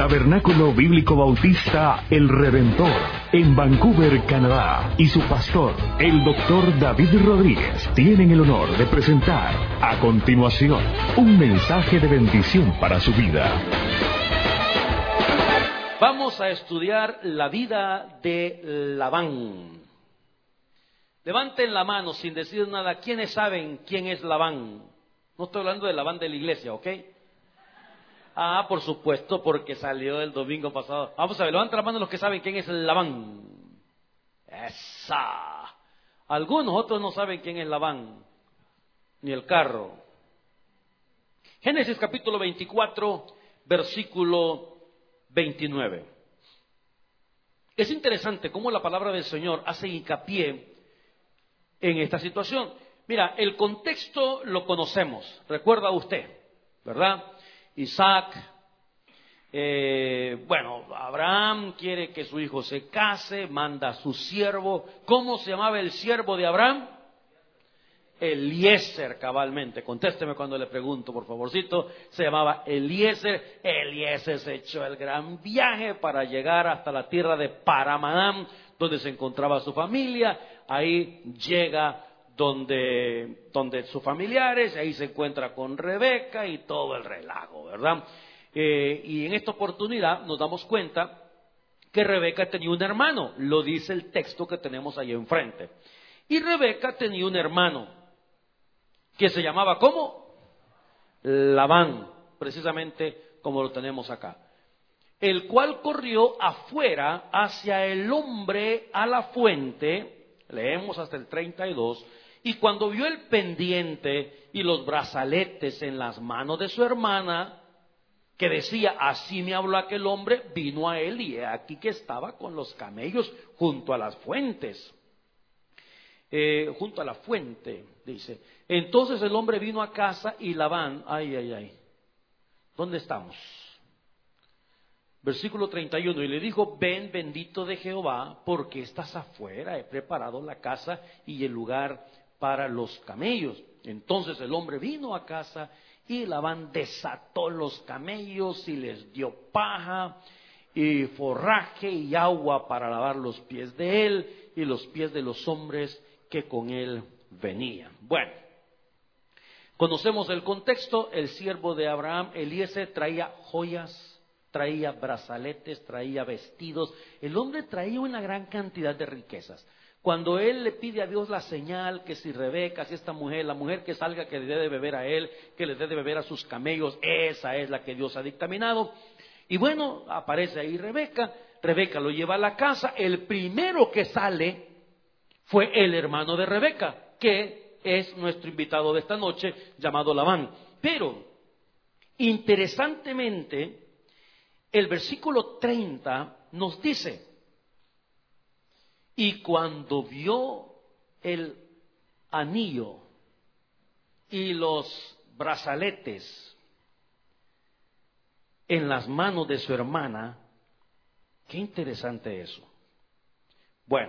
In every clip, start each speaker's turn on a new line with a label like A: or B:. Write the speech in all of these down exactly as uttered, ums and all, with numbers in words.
A: Tabernáculo Bíblico Bautista El Redentor, en Vancouver, Canadá, y su pastor, el doctor David Rodríguez, tienen el honor de presentar a continuación un mensaje de bendición para su vida.
B: Vamos a estudiar la vida de Labán. Levanten la mano sin decir nada. ¿Quiénes saben quién es Labán? No estoy hablando de Labán de la iglesia, ¿ok? Ah, por supuesto, porque salió el domingo pasado. Vamos a ver, levanten la mano los que saben quién es Labán. Esa. Algunos otros no saben quién es Labán, ni el carro. Génesis capítulo veinticuatro, versículo veintinueve. Es interesante cómo la palabra del Señor hace hincapié en esta situación. Mira, el contexto lo conocemos, recuerda usted, ¿verdad? Isaac, eh, bueno, Abraham quiere que su hijo se case, manda a su siervo. ¿Cómo se llamaba el siervo de Abraham? Eliezer, cabalmente. Contésteme cuando le pregunto, por favorcito. Se llamaba Eliezer. Eliezer se echó el gran viaje para llegar hasta la tierra de Paramadán, donde se encontraba su familia. Ahí llega donde, donde sus familiares, ahí se encuentra con Rebeca y todo el relajo, ¿verdad? Eh, y en esta oportunidad nos damos cuenta que Rebeca tenía un hermano, lo dice el texto que tenemos ahí enfrente. Y Rebeca tenía un hermano que se llamaba, ¿cómo? Labán, precisamente como lo tenemos acá. El cual corrió afuera hacia el hombre a la fuente, leemos hasta el treinta y dos, y cuando vio el pendiente y los brazaletes en las manos de su hermana, que decía, así me habló aquel hombre, vino a él y he aquí que estaba con los camellos junto a las fuentes. Eh, junto a la fuente, dice. Entonces el hombre vino a casa y Labán, ay, ay, ay, ¿dónde estamos? Versículo treinta y uno, y le dijo, ven bendito de Jehová, porque estás afuera, he preparado la casa y el lugar para los camellos. Entonces el hombre vino a casa y Labán desató los camellos y les dio paja y forraje y agua para lavar los pies de él y los pies de los hombres que con él venían. Bueno, conocemos el contexto. El siervo de Abraham, Eliezer, traía joyas, traía brazaletes, traía vestidos. El hombre traía una gran cantidad de riquezas. Cuando él le pide a Dios la señal, que si Rebeca, si esta mujer, la mujer que salga que le dé de beber a él, que le dé de beber a sus camellos, esa es la que Dios ha dictaminado. Y bueno, aparece ahí Rebeca, Rebeca lo lleva a la casa. El primero que sale fue el hermano de Rebeca, que es nuestro invitado de esta noche, llamado Labán. Pero, interesantemente, el versículo treinta nos dice, y cuando vio el anillo y los brazaletes en las manos de su hermana, qué interesante eso. Bueno,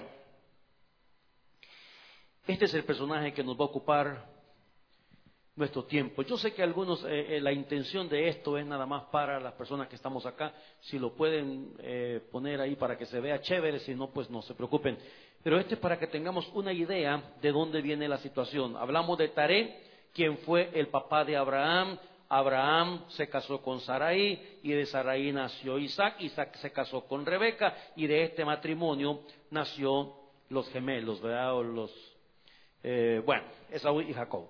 B: este es el personaje que nos va a ocupar nuestro tiempo. Yo sé que algunos, eh, eh, la intención de esto es nada más para las personas que estamos acá. Si lo pueden eh, poner ahí para que se vea chévere, si no, pues no se preocupen. Pero este es para que tengamos una idea de dónde viene la situación. Hablamos de Taré, quien fue el papá de Abraham. Abraham se casó con Sarai y de Sarai nació Isaac. Isaac se casó con Rebeca y de este matrimonio nació los gemelos, ¿verdad? O los, eh, bueno, Esaú y Jacob.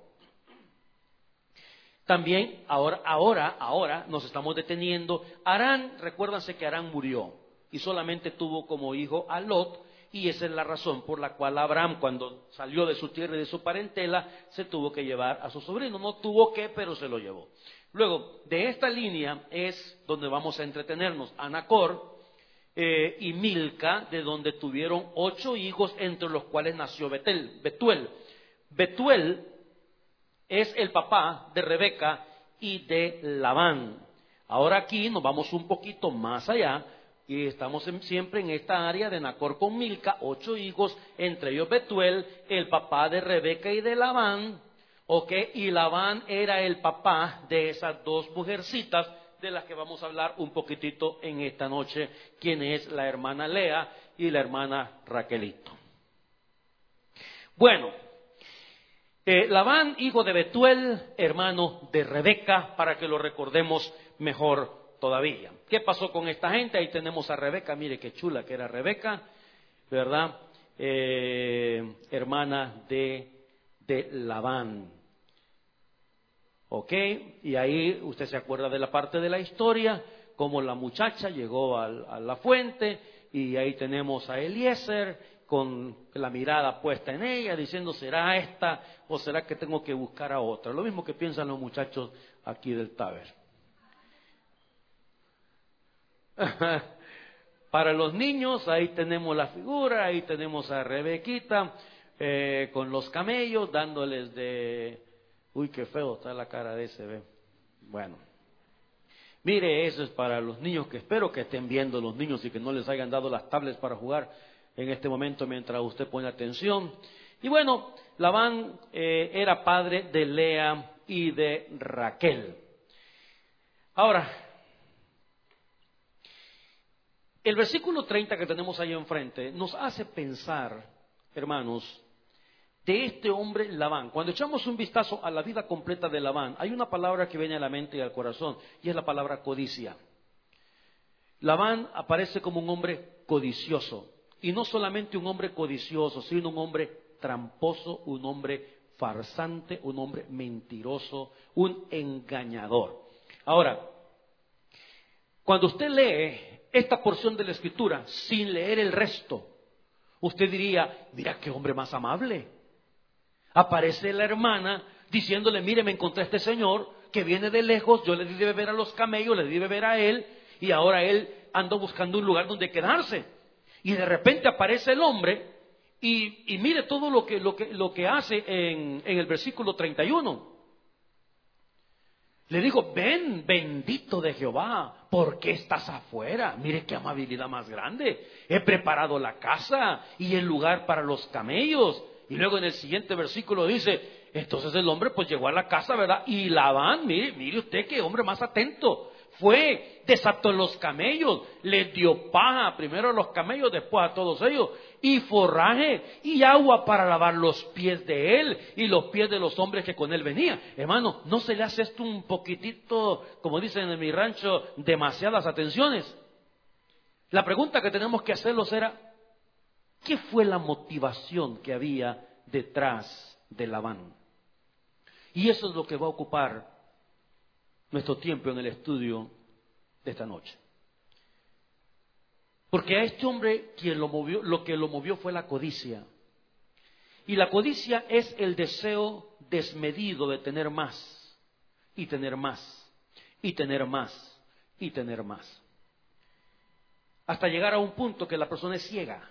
B: También ahora, ahora, ahora nos estamos deteniendo. Harán, recuérdense que Harán murió y solamente tuvo como hijo a Lot, y esa es la razón por la cual Abraham, cuando salió de su tierra y de su parentela, se tuvo que llevar a su sobrino. No tuvo que, pero se lo llevó. Luego, de esta línea es donde vamos a entretenernos. A Nacor eh, y Milca, de donde tuvieron ocho hijos, entre los cuales nació Betel, Betuel. Betuel es el papá de Rebeca y de Labán. Ahora aquí nos vamos un poquito más allá y estamos en, siempre en esta área de Nacor con Milca, ocho hijos, entre ellos Betuel, el papá de Rebeca y de Labán, ¿ok? Y Labán era el papá de esas dos mujercitas de las que vamos a hablar un poquitito en esta noche, quien es la hermana Lea y la hermana Raquelito. Bueno, eh, Labán, hijo de Betuel, hermano de Rebeca, para que lo recordemos mejor todavía. ¿Qué pasó con esta gente? Ahí tenemos a Rebeca, mire qué chula que era Rebeca, ¿verdad? Eh, hermana de, de Labán. Ok, y ahí usted se acuerda de la parte de la historia, cómo la muchacha llegó a, a la fuente, y ahí tenemos a Eliezer con la mirada puesta en ella, diciendo, ¿será esta o será que tengo que buscar a otra? Lo mismo que piensan los muchachos aquí del Taber. Para los niños, ahí tenemos la figura, ahí tenemos a Rebequita eh, con los camellos, dándoles de... Uy, qué feo está la cara de ese, ¿ve? Bueno, mire, eso es para los niños, que espero que estén viendo los niños y que no les hayan dado las tablets para jugar en este momento mientras usted pone atención. Y bueno, Labán eh, era padre de Lea y de Raquel. Ahora, el versículo treinta que tenemos ahí enfrente nos hace pensar, hermanos, de este hombre Labán. Cuando echamos un vistazo a la vida completa de Labán, hay una palabra que viene a la mente y al corazón, y es la palabra codicia. Labán aparece como un hombre codicioso, y no solamente un hombre codicioso, sino un hombre tramposo, un hombre farsante, un hombre mentiroso, un engañador. Ahora, cuando usted lee esta porción de la Escritura sin leer el resto, usted diría, mira qué hombre más amable. Aparece la hermana diciéndole, mire, me encontré a este señor que viene de lejos, yo le di de beber a los camellos, le di de beber a él, y ahora él anda buscando un lugar donde quedarse. Y de repente aparece el hombre, y, y mire todo lo que, lo que, lo que hace en, en el versículo treinta y uno. Le dijo, ven, bendito de Jehová, ¿por qué estás afuera? Mire qué amabilidad más grande. He preparado la casa y el lugar para los camellos. Y luego en el siguiente versículo dice, entonces el hombre pues llegó a la casa, ¿verdad? Y Labán, mire, mire usted qué hombre más atento. Fue, desató los camellos, les dio paja, primero a los camellos, después a todos ellos, y forraje y agua para lavar los pies de él y los pies de los hombres que con él venían. Hermano, ¿no se le hace esto un poquitito, como dicen en mi rancho, demasiadas atenciones? La pregunta que tenemos que hacernos era, ¿qué fue la motivación que había detrás de Labán? Y eso es lo que va a ocupar nuestro tiempo en el estudio de esta noche. Porque a este hombre quien lo movió, lo que lo movió fue la codicia. Y la codicia es el deseo desmedido de tener más, y tener más, y tener más, y tener más. Hasta llegar a un punto que la persona es ciega.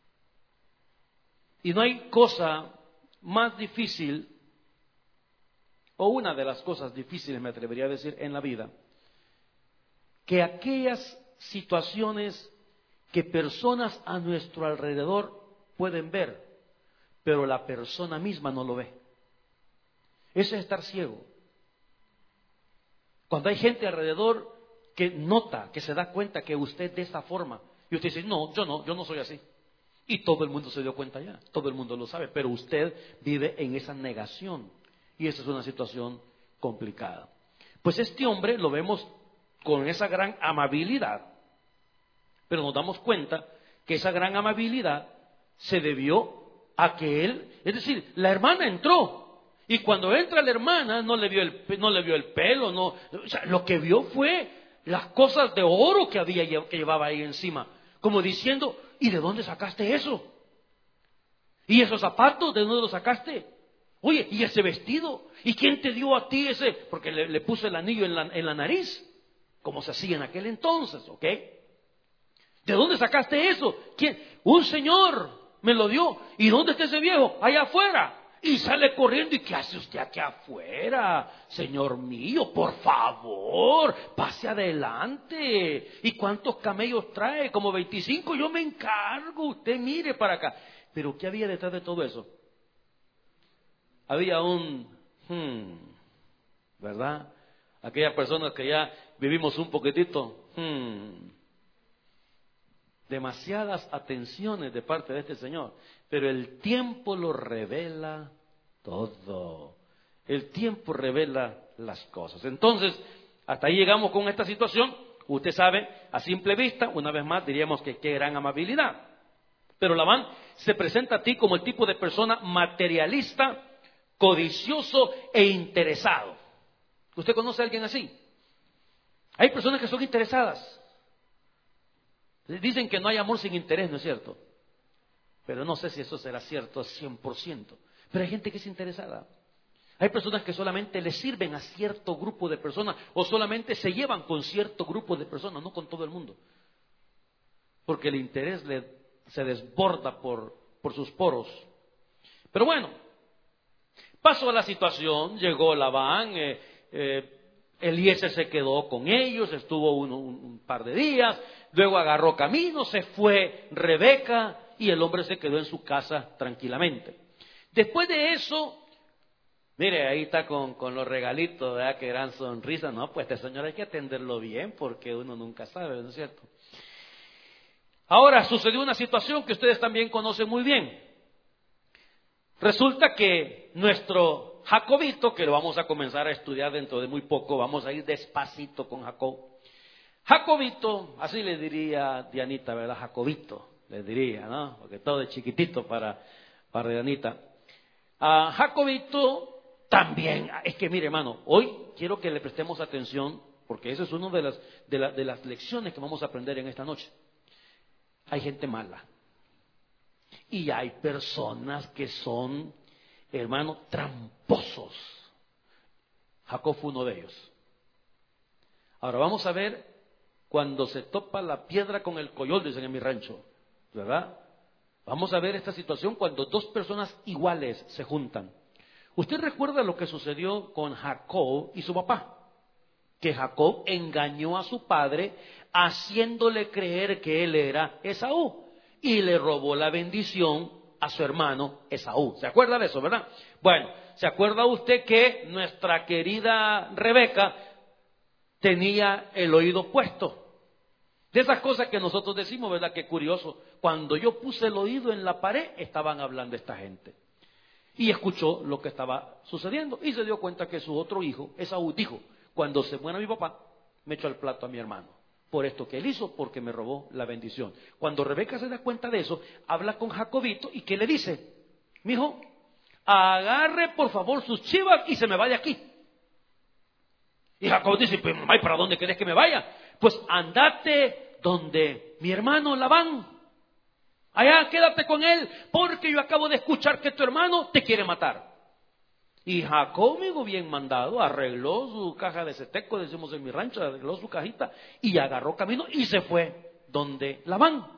B: Y no hay cosa más difícil, o una de las cosas difíciles, me atrevería a decir, en la vida, que aquellas situaciones que personas a nuestro alrededor pueden ver, pero la persona misma no lo ve. Eso es estar ciego. Cuando hay gente alrededor que nota, que se da cuenta que usted de esa forma, y usted dice, no, yo no, yo no soy así. Y todo el mundo se dio cuenta ya, todo el mundo lo sabe, pero usted vive en esa negación. Y esa es una situación complicada. Pues este hombre lo vemos con esa gran amabilidad, pero nos damos cuenta que esa gran amabilidad se debió a que él, es decir, la hermana entró, y cuando entra la hermana no le vio el, no le vio el pelo, no, o sea, lo que vio fue las cosas de oro que había, que llevaba ahí encima, como diciendo, ¿y de dónde sacaste eso? ¿Y esos zapatos de dónde los sacaste? Oye, ¿y ese vestido? ¿Y quién te dio a ti ese? Porque le, le puso el anillo en la, en la nariz, como se hacía en aquel entonces, ¿ok? ¿De dónde sacaste eso? ¿Quién? Un señor me lo dio. ¿Y dónde está ese viejo? Allá afuera. Y sale corriendo. ¿Y qué hace usted aquí afuera? Señor mío, por favor, pase adelante. ¿Y cuántos camellos trae? Como veinticinco. Yo me encargo. Usted mire para acá. Pero ¿qué había detrás de todo eso? Había un, hmm, ¿verdad? Aquellas personas que ya vivimos un poquitito, hmm, demasiadas atenciones de parte de este Señor, pero el tiempo lo revela todo. El tiempo revela las cosas. Entonces, hasta ahí llegamos con esta situación. Usted sabe, a simple vista, una vez más diríamos que qué gran amabilidad. Pero Labán se presenta a ti como el tipo de persona materialista, codicioso e interesado. ¿Usted conoce a alguien así? Hay personas que son interesadas. Dicen que no hay amor sin interés, ¿no es cierto? Pero no sé si eso será cierto cien por ciento. Pero hay gente que es interesada. Hay personas que solamente le sirven a cierto grupo de personas o solamente se llevan con cierto grupo de personas, no con todo el mundo. Porque el interés le, se desborda por, por sus poros. Pero bueno, pasó la situación, llegó Labán, eh, eh, Eliezer se quedó con ellos, estuvo un, un, un par de días, luego agarró camino, se fue Rebeca y el hombre se quedó en su casa tranquilamente. Después de eso, mire, ahí está con, con los regalitos, ¿verdad? Que gran sonrisa. No, pues este señor hay que atenderlo bien porque uno nunca sabe, ¿no es cierto? Ahora sucedió una situación que ustedes también conocen muy bien. Resulta que nuestro Jacobito, que lo vamos a comenzar a estudiar dentro de muy poco, vamos a ir despacito con Jacob. Jacobito, así le diría Dianita, ¿verdad? Jacobito, le diría, ¿no? Porque todo es chiquitito para, para Dianita. A Jacobito también, es que mire hermano, hoy quiero que le prestemos atención, porque eso es una de las, de, la, de las lecciones que vamos a aprender en esta noche. Hay gente mala. Y hay personas que son, hermano, tramposos. Jacob fue uno de ellos. Ahora vamos a ver cuando se topa la piedra con el coyol, dicen en mi rancho, ¿verdad? Vamos a ver esta situación cuando dos personas iguales se juntan. ¿Usted recuerda lo que sucedió con Jacob y su papá? Que Jacob engañó a su padre haciéndole creer que él era Esaú y le robó la bendición a su hermano Esaú. ¿Se acuerda de eso, verdad? Bueno, ¿se acuerda usted que nuestra querida Rebeca tenía el oído puesto? De esas cosas que nosotros decimos, ¿verdad? Qué curioso. Cuando yo puse el oído en la pared, estaban hablando esta gente. Y escuchó lo que estaba sucediendo. Y se dio cuenta que su otro hijo, Esaú, dijo: cuando se muera mi papá, me echó el plato a mi hermano. Por esto que él hizo, porque me robó la bendición. Cuando Rebeca se da cuenta de eso, habla con Jacobito y ¿qué le dice? Mijo, agarre por favor sus chivas y se me vaya aquí. Y Jacob dice: pues mamá, ¿y para dónde querés que me vaya? Pues andate donde mi hermano Labán. Allá quédate con él, porque yo acabo de escuchar que tu hermano te quiere matar. Y Jacob, amigo, bien mandado, arregló su caja de seteco, decimos en mi rancho, arregló su cajita y agarró camino y se fue donde Labán.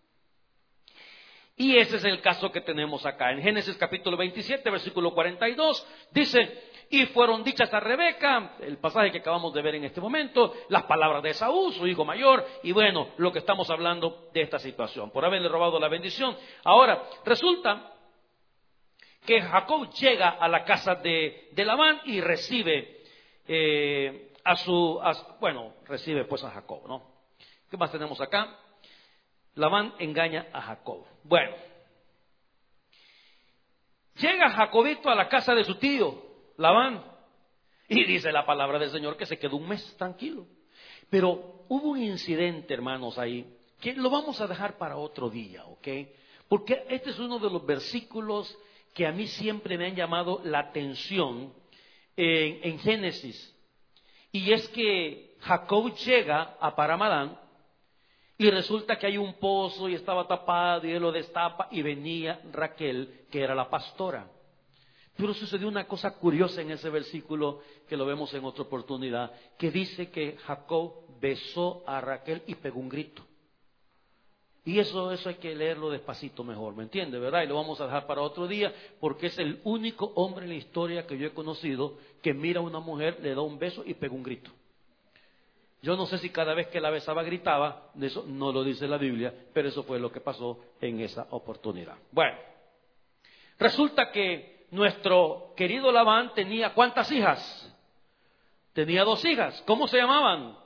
B: Y ese es el caso que tenemos acá. En Génesis capítulo veintisiete, versículo cuarenta y dos, dice: y fueron dichas a Rebeca, el pasaje que acabamos de ver en este momento, las palabras de Esaú, su hijo mayor, y bueno, lo que estamos hablando de esta situación, por haberle robado la bendición. Ahora, resulta que Jacob llega a la casa de, de Labán y recibe eh, a su, a, bueno, recibe pues a Jacob, ¿no? ¿Qué más tenemos acá? Labán engaña a Jacob. Bueno, llega Jacobito a la casa de su tío, Labán, y dice la palabra del Señor que se quedó un mes tranquilo. Pero hubo un incidente, hermanos, ahí, que lo vamos a dejar para otro día, ¿ok? Porque este es uno de los versículos que a mí siempre me han llamado la atención en, en Génesis. Y es que Jacob llega a Paramadán y resulta que hay un pozo y estaba tapado y él lo destapa y venía Raquel, que era la pastora. Pero sucedió una cosa curiosa en ese versículo que lo vemos en otra oportunidad, que dice que Jacob besó a Raquel y pegó un grito. Y eso, eso hay que leerlo despacito mejor, ¿me entiende, verdad? Y lo vamos a dejar para otro día, porque es el único hombre en la historia que yo he conocido que mira a una mujer, le da un beso y pega un grito. Yo no sé si cada vez que la besaba gritaba, eso no lo dice la Biblia, pero eso fue lo que pasó en esa oportunidad. Bueno, resulta que nuestro querido Labán tenía ¿cuántas hijas? Tenía dos hijas. ¿Cómo se llamaban?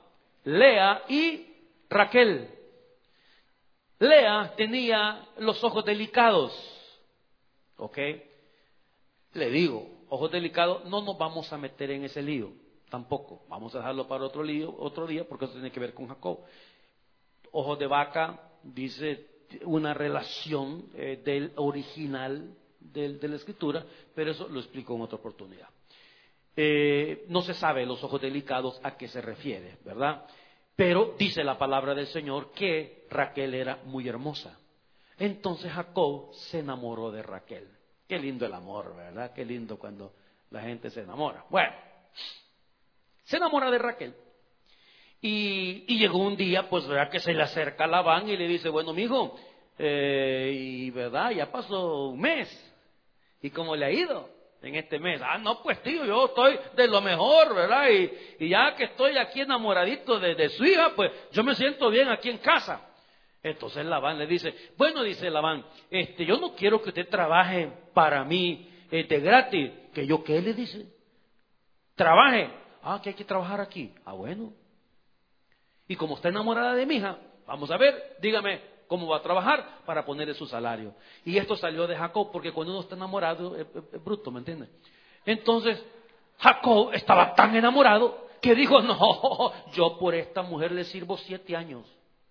B: Lea y Raquel. Lea tenía los ojos delicados, ¿ok? Le digo, ojos delicados, no nos vamos a meter en ese lío, tampoco. Vamos a dejarlo para otro lío, otro día, porque eso tiene que ver con Jacob. Ojos de vaca, dice una relación eh, del original del, de la escritura, pero eso lo explico en otra oportunidad. Eh, no se sabe los ojos delicados a qué se refiere, ¿verdad? Pero dice la palabra del Señor que Raquel era muy hermosa. Entonces Jacob se enamoró de Raquel. Qué lindo el amor, ¿verdad? Qué lindo cuando la gente se enamora. Bueno, se enamora de Raquel. Y, y llegó un día, pues, ¿verdad? Que se le acerca a Labán y le dice, bueno, mijo, eh, y verdad, ya pasó un mes. ¿Y cómo le ha ido en este mes? Ah, no, pues tío, yo estoy de lo mejor, ¿verdad? Y, y ya que estoy aquí enamoradito de, de su hija, pues yo me siento bien aquí en casa. Entonces Labán le dice, bueno, dice Labán, este, yo no quiero que usted trabaje para mí eh, de gratis. ¿Que yo qué? Le dice. Trabaje. Ah, que hay que trabajar aquí. Ah, bueno. Y como está enamorada de mi hija, vamos a ver, dígame cómo va a trabajar para ponerle su salario. Y esto salió de Jacob, porque cuando uno está enamorado es, es, es bruto, ¿me entiendes? Entonces Jacob estaba tan enamorado que dijo, no, yo por esta mujer le sirvo siete años.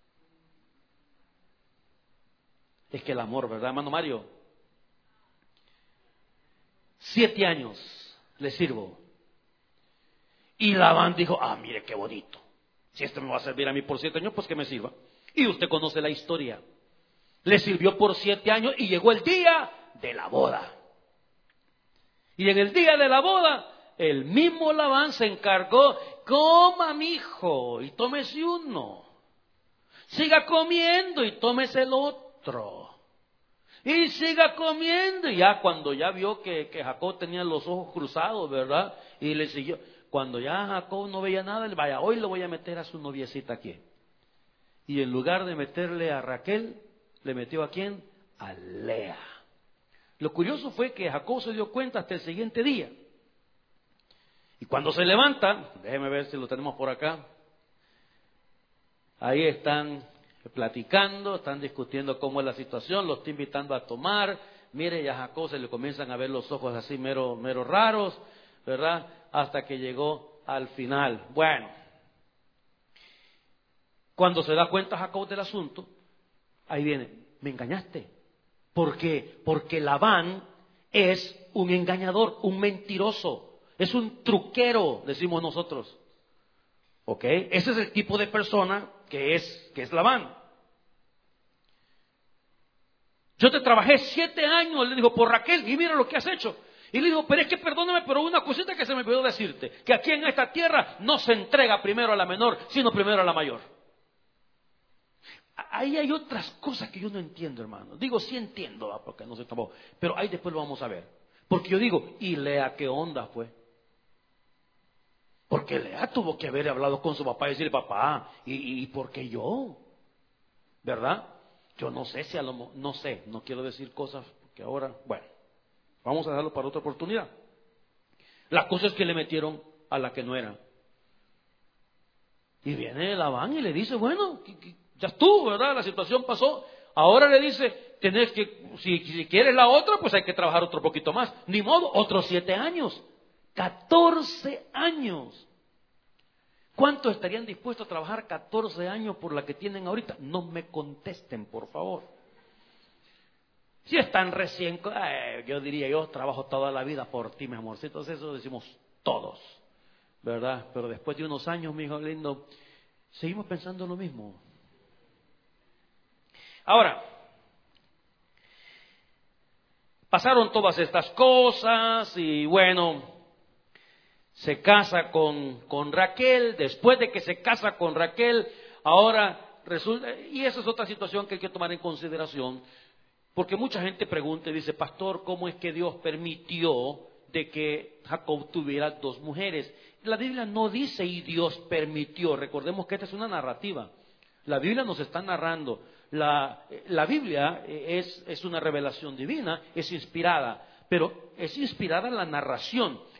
B: Es que el amor, ¿verdad, hermano Mario? Siete años le sirvo. Y Labán dijo, ah, mire qué bonito. Si esto me va a servir a mí por siete años, pues que me sirva. Y usted conoce la historia. Le sirvió por siete años y llegó el día de la boda. Y en el día de la boda, el mismo Labán se encargó, coma mi hijo y tómese uno. Siga comiendo y tómese el otro. Y siga comiendo. Y ya cuando ya vio que, que Jacob tenía los ojos cruzados, ¿verdad? Y le siguió. Cuando ya Jacob no veía nada, le vaya, hoy le voy a meter a su noviecita aquí. Y en lugar de meterle a Raquel, le metió a quién? A Lea. Lo curioso fue que Jacob se dio cuenta hasta el siguiente día. Y cuando se levanta, déjeme ver si lo tenemos por acá. Ahí están platicando, están discutiendo cómo es la situación, lo está invitando a tomar. Mire, ya a Jacob se le comienzan a ver los ojos así mero, mero raros, ¿verdad? Hasta que llegó al final. Bueno, cuando se da cuenta Jacob del asunto, ahí viene, me engañaste. ¿Por qué? Porque Labán es un engañador, un mentiroso, es un truquero, decimos nosotros. ¿Ok? Ese es el tipo de persona que es, que es Labán. Yo te trabajé siete años, le dijo, por Raquel, y mira lo que has hecho. Y le dijo, pero es que perdóname, pero una cosita que se me olvidó decirte, que aquí en esta tierra no se entrega primero a la menor, sino primero a la mayor. Ahí hay otras cosas que yo no entiendo, hermano. Digo, sí entiendo, porque no sé tampoco, pero ahí después lo vamos a ver. Porque yo digo, ¿y Lea qué onda fue? Porque Lea tuvo que haber hablado con su papá y decirle, papá, ¿y, y por qué yo? ¿Verdad? Yo no sé si a lo no sé, no quiero decir cosas que ahora, bueno, vamos a dejarlo para otra oportunidad. La cosa es que le metieron a la que no era. Y viene Labán y le dice, bueno, ya estuvo, ¿verdad? La situación pasó. Ahora le dice, tenés que, si, si quieres la otra, pues hay que trabajar otro poquito más. Ni modo, otros siete años. catorce años. ¿Cuántos estarían dispuestos a trabajar catorce años por la que tienen ahorita? No me contesten, por favor. Si están recién, eh, yo diría, yo trabajo toda la vida por ti, mi amorcito. Entonces eso decimos todos, ¿verdad? Pero después de unos años, mi hijo lindo, seguimos pensando lo mismo. Ahora, pasaron todas estas cosas y bueno, se casa con, con Raquel. Después de que se casa con Raquel, ahora resulta, y esa es otra situación que hay que tomar en consideración, porque mucha gente pregunta y dice, pastor, ¿cómo es que Dios permitió de que Jacob tuviera dos mujeres? La Biblia no dice y Dios permitió. Recordemos que esta es una narrativa. La Biblia nos está narrando. La, la Biblia es, es una revelación divina, es inspirada, pero es inspirada en la narración.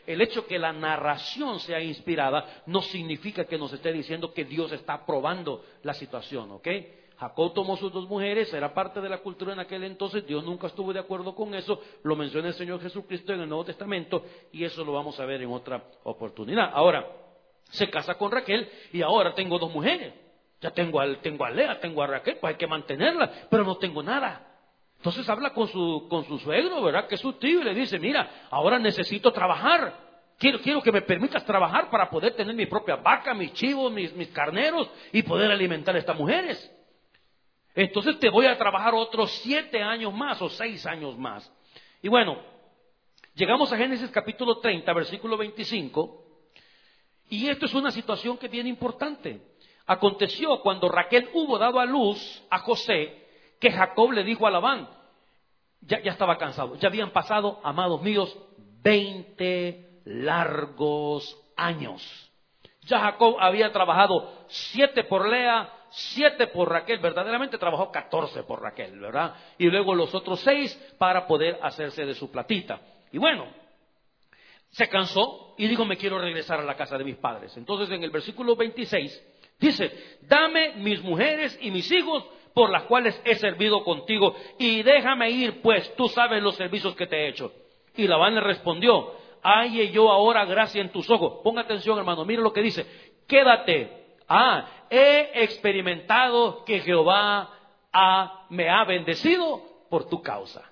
B: el hecho que la narración sea inspirada no significa que nos esté diciendo que Dios está aprobando la situación, ¿ok? Jacob tomó sus dos mujeres, era parte de la cultura en aquel entonces, Dios nunca estuvo de acuerdo con eso, lo menciona el Señor Jesucristo en el Nuevo Testamento y eso lo vamos a ver en otra oportunidad. Ahora, se casa con Raquel y ahora tengo dos mujeres, ya tengo a, tengo a Lea, tengo a Raquel, pues hay que mantenerla, pero no tengo nada. Entonces habla con su, con su suegro, ¿verdad? Que es su tío y le dice, mira, ahora necesito trabajar, quiero, quiero que me permitas trabajar para poder tener mi propia vaca, mis chivos, mis, mis carneros y poder alimentar a estas mujeres. Entonces te voy a trabajar otros siete años más o seis años más. Y bueno, llegamos a Génesis capítulo treinta, versículo veinticinco. Y esto es una situación que es bien importante. Aconteció cuando Raquel hubo dado a luz a José, que Jacob le dijo a Labán, ya, ya estaba cansado, ya habían pasado, amados míos, veinte largos años. Ya Jacob había trabajado siete por Lea, siete por Raquel, verdaderamente trabajó catorce por Raquel, ¿verdad? Y luego los otros seis para poder hacerse de su platita. Y bueno, se cansó y dijo, me quiero regresar a la casa de mis padres. Entonces en el versículo veintiséis dice, dame mis mujeres y mis hijos por las cuales he servido contigo y déjame ir, pues tú sabes los servicios que te he hecho. Y Labán le respondió, halle yo ahora gracia en tus ojos. Ponga atención, hermano, mire lo que dice, quédate. Ah, he experimentado que Jehová ha, me ha bendecido por tu causa.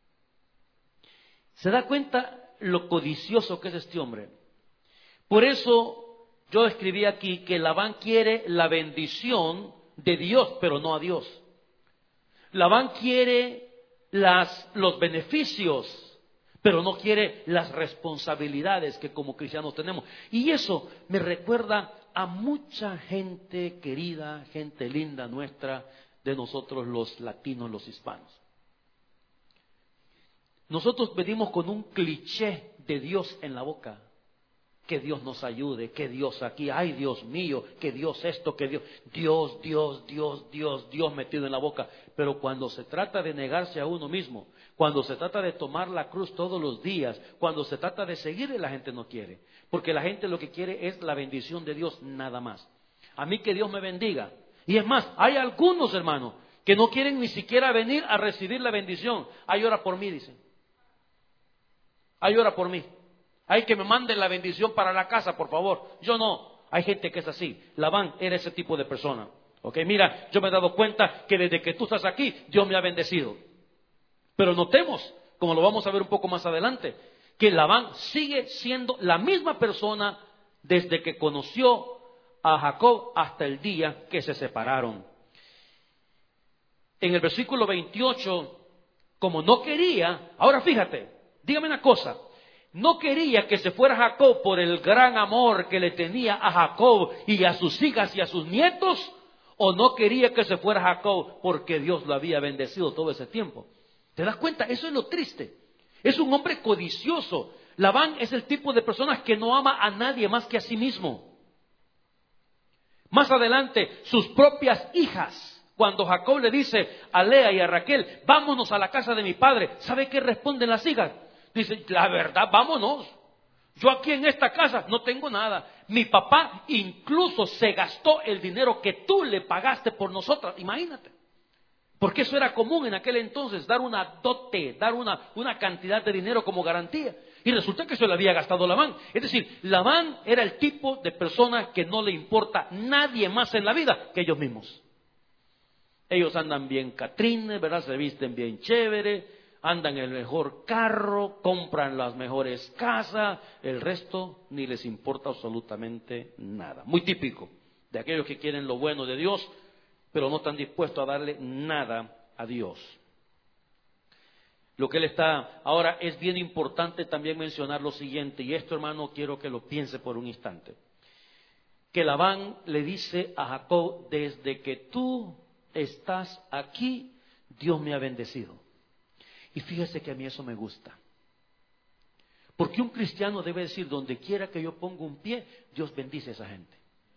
B: ¿Se da cuenta lo codicioso que es este hombre? Por eso yo escribí aquí que Labán quiere la bendición de Dios, pero no a Dios. Labán quiere las, los beneficios, pero no quiere las responsabilidades que como cristianos tenemos. Y eso me recuerda a mucha gente querida, gente linda nuestra, de nosotros los latinos, los hispanos. Nosotros venimos con un cliché de Dios en la boca. Que Dios nos ayude, que Dios aquí, ay Dios mío, que Dios esto, que Dios, Dios, Dios, Dios, Dios, Dios metido en la boca. Pero cuando se trata de negarse a uno mismo, cuando se trata de tomar la cruz todos los días, cuando se trata de seguirle, la gente no quiere. Porque la gente lo que quiere es la bendición de Dios, nada más. A mí que Dios me bendiga. Y es más, hay algunos hermanos que no quieren ni siquiera venir a recibir la bendición. Ay, ora por mí, dicen. Ay, ora por mí. Hay que me manden la bendición para la casa, por favor. Yo no. Hay gente que es así. Labán era ese tipo de persona. Ok, mira, yo me he dado cuenta que desde que tú estás aquí, Dios me ha bendecido. Pero notemos, como lo vamos a ver un poco más adelante, que Labán sigue siendo la misma persona desde que conoció a Jacob hasta el día que se separaron. En el versículo veintiocho, como no quería, ahora fíjate, dígame una cosa. No quería que se fuera Jacob por el gran amor que le tenía a Jacob y a sus hijas y a sus nietos, o no quería que se fuera Jacob porque Dios lo había bendecido todo ese tiempo. ¿Te das cuenta? Eso es lo triste. Es un hombre codicioso. Labán es el tipo de personas que no ama a nadie más que a sí mismo. Más adelante, sus propias hijas, cuando Jacob le dice a Lea y a Raquel, vámonos a la casa de mi padre, ¿sabe qué responden las hijas? Dice, la verdad, vámonos. Yo aquí en esta casa no tengo nada. Mi papá incluso se gastó el dinero que tú le pagaste por nosotras. Imagínate. Porque eso era común en aquel entonces, dar una dote, dar una, una cantidad de dinero como garantía. Y resulta que se lo había gastado Labán. Es decir, Labán era el tipo de persona que no le importa nadie más en la vida que ellos mismos. Ellos andan bien catrines, ¿verdad? Se visten bien chévere. Andan en el mejor carro, compran las mejores casas, el resto ni les importa absolutamente nada. Muy típico de aquellos que quieren lo bueno de Dios, pero no están dispuestos a darle nada a Dios. Lo que él está, ahora es bien importante también mencionar lo siguiente, y esto hermano quiero que lo piense por un instante. Que Labán le dice a Jacob, desde que tú estás aquí, Dios me ha bendecido. Y fíjese que a mí eso me gusta. Porque un cristiano debe decir, donde quiera que yo ponga un pie, Dios bendice a esa gente.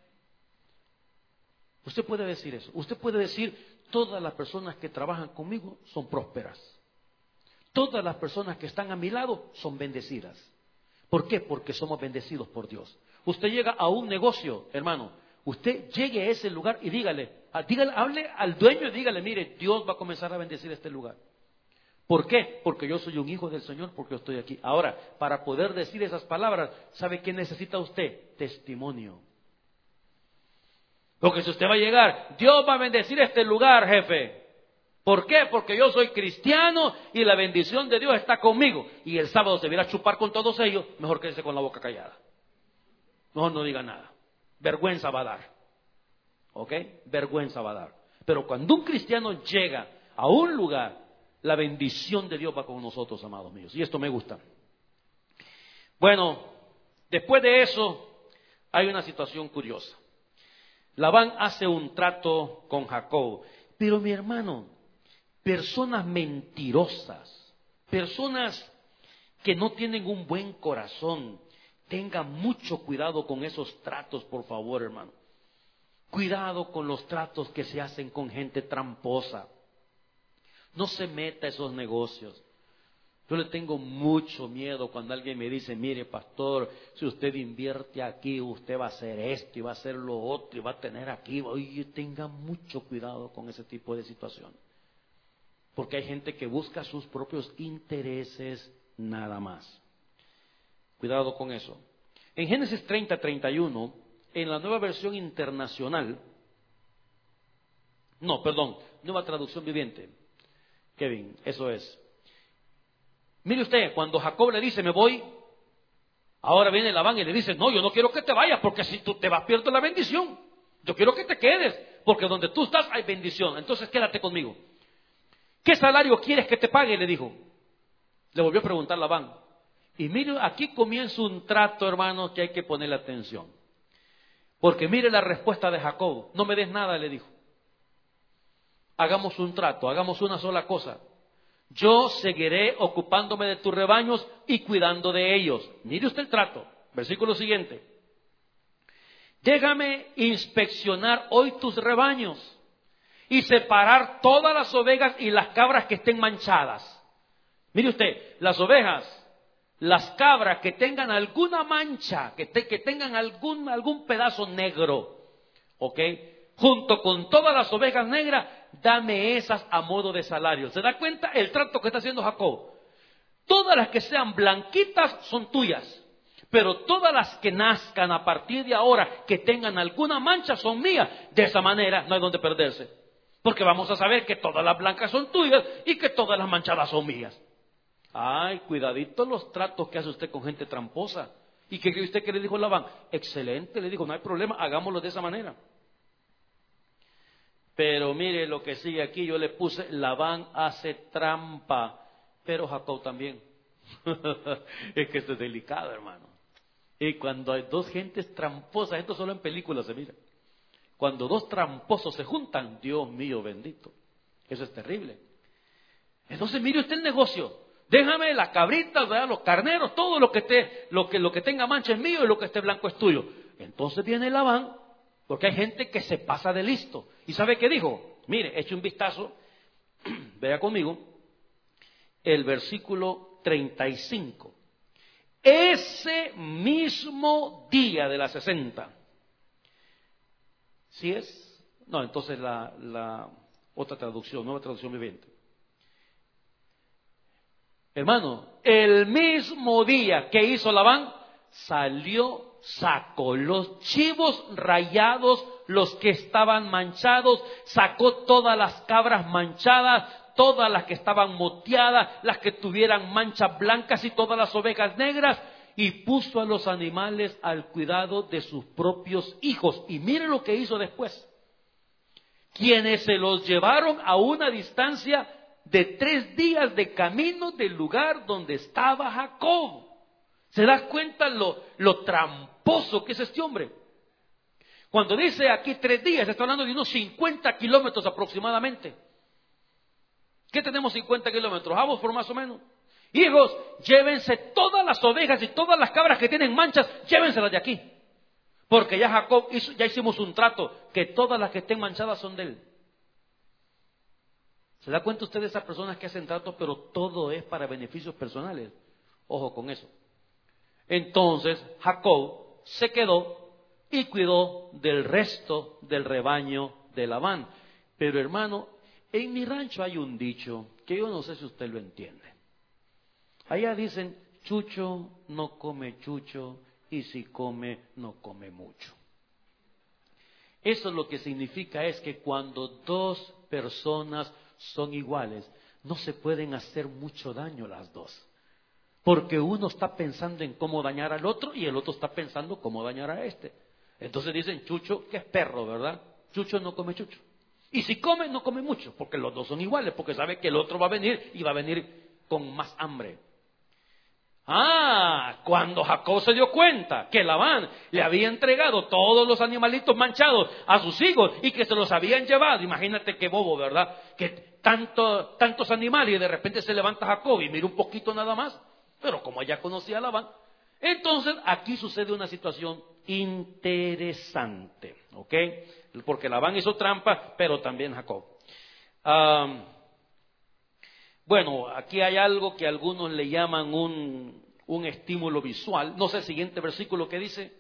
B: Usted puede decir eso. Usted puede decir, todas las personas que trabajan conmigo son prósperas. Todas las personas que están a mi lado son bendecidas. ¿Por qué? Porque somos bendecidos por Dios. Usted llega a un negocio, hermano, usted llegue a ese lugar y dígale, dígale, hable al dueño y dígale, mire, Dios va a comenzar a bendecir este lugar. ¿Por qué? Porque yo soy un hijo del Señor, porque yo estoy aquí. Ahora, para poder decir esas palabras, ¿sabe qué necesita usted? Testimonio. Porque si usted va a llegar, Dios va a bendecir este lugar, jefe. ¿Por qué? Porque yo soy cristiano y la bendición de Dios está conmigo. Y el sábado se viera a chupar con todos ellos, mejor quédese con la boca callada. Mejor no diga nada. Vergüenza va a dar. ¿Ok? Vergüenza va a dar. Pero cuando un cristiano llega a un lugar, la bendición de Dios va con nosotros, amados míos. Y esto me gusta. Bueno, después de eso, hay una situación curiosa. Labán hace un trato con Jacob. Pero mi hermano, personas mentirosas, personas que no tienen un buen corazón, tengan mucho cuidado con esos tratos, por favor, hermano. Cuidado con los tratos que se hacen con gente tramposa. No se meta a esos negocios. Yo le tengo mucho miedo cuando alguien me dice, mire pastor, si usted invierte aquí, usted va a hacer esto y va a hacer lo otro y va a tener aquí. Oye, tenga mucho cuidado con ese tipo de situaciones. Porque hay gente que busca sus propios intereses nada más. Cuidado con eso. En Génesis treinta, treinta y uno, en la Nueva Versión Internacional, no, perdón, Nueva Traducción Viviente, Kevin, eso es. Mire usted, cuando Jacob le dice, me voy, ahora viene Labán y le dice, no, yo no quiero que te vayas, porque si tú te vas pierdes la bendición. Yo quiero que te quedes, porque donde tú estás hay bendición, entonces quédate conmigo. ¿Qué salario quieres que te pague? Le dijo. Le volvió a preguntar Labán. Y mire, aquí comienza un trato, hermano, que hay que ponerle atención. Porque mire la respuesta de Jacob. No me des nada, le dijo. Hagamos un trato, hagamos una sola cosa. Yo seguiré ocupándome de tus rebaños y cuidando de ellos. Mire usted el trato. Versículo siguiente. Déjame inspeccionar hoy tus rebaños y separar todas las ovejas y las cabras que estén manchadas. Mire usted, las ovejas, las cabras que tengan alguna mancha, que, te, que tengan algún, algún pedazo negro, ¿ok? Junto con todas las ovejas negras, dame esas a modo de salario. ¿Se da cuenta el trato que está haciendo Jacob? Todas las que sean blanquitas son tuyas, pero todas las que nazcan a partir de ahora, que tengan alguna mancha, son mías. De esa manera no hay donde perderse, porque vamos a saber que todas las blancas son tuyas y que todas las manchadas son mías. Ay, cuidadito los tratos que hace usted con gente tramposa. ¿Y qué cree usted que le dijo Labán? Excelente, le dijo, no hay problema, hagámoslo de esa manera. Pero mire lo que sigue aquí, yo le puse, Labán hace trampa, pero Jacob también. Es que esto es delicado, hermano. Y cuando hay dos gentes tramposas, esto solo en películas se mira. Cuando dos tramposos se juntan, Dios mío bendito, eso es terrible. Entonces mire usted el negocio. Déjame las cabritas, ¿verdad? Los carneros, todo lo que, esté, lo, que, lo que tenga mancha es mío y lo que esté blanco es tuyo. Entonces viene Labán, porque hay gente que se pasa de listo. ¿Y sabe qué dijo? Mire, eche un vistazo, vea conmigo, el versículo treinta y cinco. Ese mismo día de la sesenta. ¿Sí es? No, entonces la, la otra traducción, nueva traducción viviente. Hermano, el mismo día que hizo Labán, salió, sacó los chivos rayados, los que estaban manchados, sacó todas las cabras manchadas, todas las que estaban moteadas, las que tuvieran manchas blancas y todas las ovejas negras, y puso a los animales al cuidado de sus propios hijos. Y mire lo que hizo después. Quienes se los llevaron a una distancia de tres días de camino del lugar donde estaba Jacob. ¿Se da cuenta lo, lo tramposo que es este hombre? Cuando dice aquí tres días, está hablando de unos cincuenta kilómetros aproximadamente. ¿Qué tenemos cincuenta kilómetros? Vamos por más o menos. Hijos, llévense todas las ovejas y todas las cabras que tienen manchas, llévenselas de aquí. Porque ya Jacob hizo, ya hicimos un trato, que todas las que estén manchadas son de él. ¿Se da cuenta usted de esas personas que hacen tratos, pero todo es para beneficios personales? Ojo con eso. Entonces Jacob se quedó y cuidó del resto del rebaño de Labán. Pero hermano, en mi rancho hay un dicho que yo no sé si usted lo entiende. Allá dicen, chucho no come chucho y si come no come mucho. Eso lo que significa es que cuando dos personas son iguales, no se pueden hacer mucho daño las dos. Porque uno está pensando en cómo dañar al otro y el otro está pensando cómo dañar a este. Entonces dicen chucho, que es perro, ¿verdad? Chucho no come chucho. Y si come, no come mucho, porque los dos son iguales, porque sabe que el otro va a venir y va a venir con más hambre. Ah, cuando Jacob se dio cuenta que Labán le había entregado todos los animalitos manchados a sus hijos y que se los habían llevado, imagínate qué bobo, ¿verdad? Que tanto, tantos animales y de repente se levanta Jacob y mira un poquito nada más, pero como ya conocía a Labán, entonces aquí sucede una situación interesante, ¿ok? Porque Labán hizo trampa, pero también Jacob. Um, Bueno, aquí hay algo que algunos le llaman un, un estímulo visual. No sé el siguiente versículo que dice.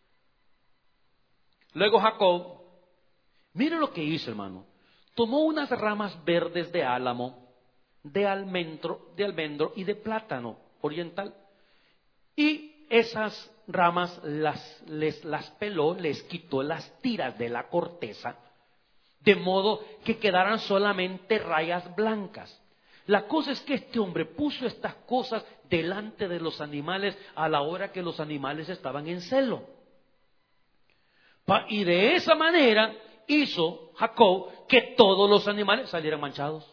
B: Luego Jacob, mire lo que hizo, hermano. Tomó unas ramas verdes de álamo, de almendro, de almendro y de plátano oriental. Y esas ramas las, les, las peló, les quitó las tiras de la corteza, de modo que quedaran solamente rayas blancas. La cosa es que este hombre puso estas cosas delante de los animales a la hora que los animales estaban en celo. Y de esa manera hizo Jacob que todos los animales salieran manchados.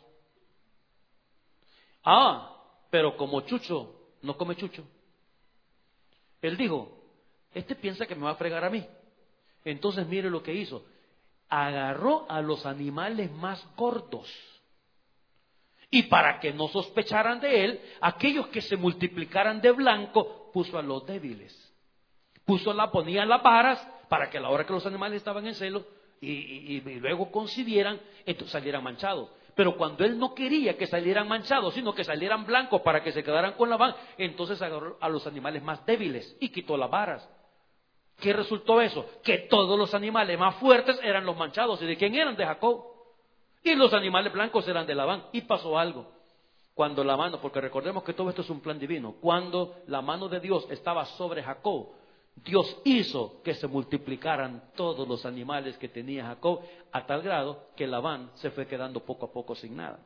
B: Ah, pero como chucho no come chucho. Él dijo, este piensa que me va a fregar a mí. Entonces mire lo que hizo. Agarró a los animales más gordos. Y para que no sospecharan de él, aquellos que se multiplicaran de blanco, puso a los débiles. Puso la, ponía las varas para que a la hora que los animales estaban en celo y, y, y luego concibieran, entonces salieran manchados. Pero cuando él no quería que salieran manchados, sino que salieran blancos para que se quedaran con la van, entonces agarró a los animales más débiles y quitó las varas. ¿Qué resultó eso? Que todos los animales más fuertes eran los manchados. ¿Y de quién eran? De Jacob. Y los animales blancos eran de Labán. Y pasó algo. Cuando la mano, porque recordemos que todo esto es un plan divino, cuando la mano de Dios estaba sobre Jacob, Dios hizo que se multiplicaran todos los animales que tenía Jacob, a tal grado que Labán se fue quedando poco a poco sin nada.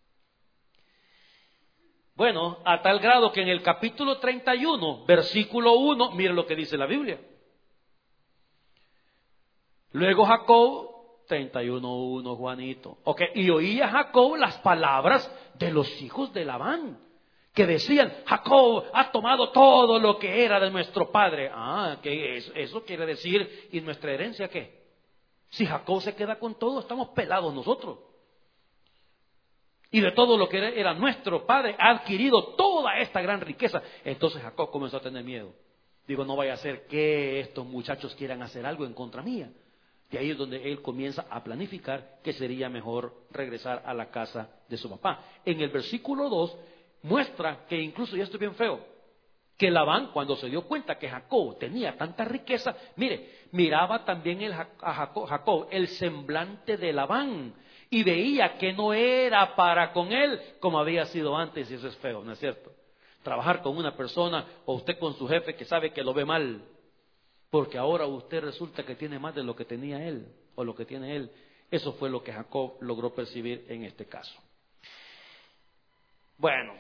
B: Bueno, a tal grado que en el capítulo treinta y uno, versículo uno, mire lo que dice la Biblia. Luego Jacob, treinta y uno uno, Juanito. Ok, y oía Jacob las palabras de los hijos de Labán, que decían, Jacob ha tomado todo lo que era de nuestro padre. Ah, que eso, eso quiere decir, ¿y nuestra herencia qué? Si Jacob se queda con todo, estamos pelados nosotros. Y de todo lo que era, era nuestro padre, ha adquirido toda esta gran riqueza. Entonces Jacob comenzó a tener miedo. Digo, no vaya a ser que estos muchachos quieran hacer algo en contra mía. Y ahí es donde él comienza a planificar que sería mejor regresar a la casa de su papá. En el versículo dos muestra que incluso, y esto es bien feo, que Labán, cuando se dio cuenta que Jacob tenía tanta riqueza, mire, miraba también el, a Jacob, Jacob el semblante de Labán y veía que no era para con él como había sido antes, y eso es feo, ¿no es cierto? Trabajar con una persona o usted con su jefe que sabe que lo ve mal, porque ahora usted resulta que tiene más de lo que tenía él o lo que tiene él. Eso fue lo que Jacob logró percibir en este caso. Bueno,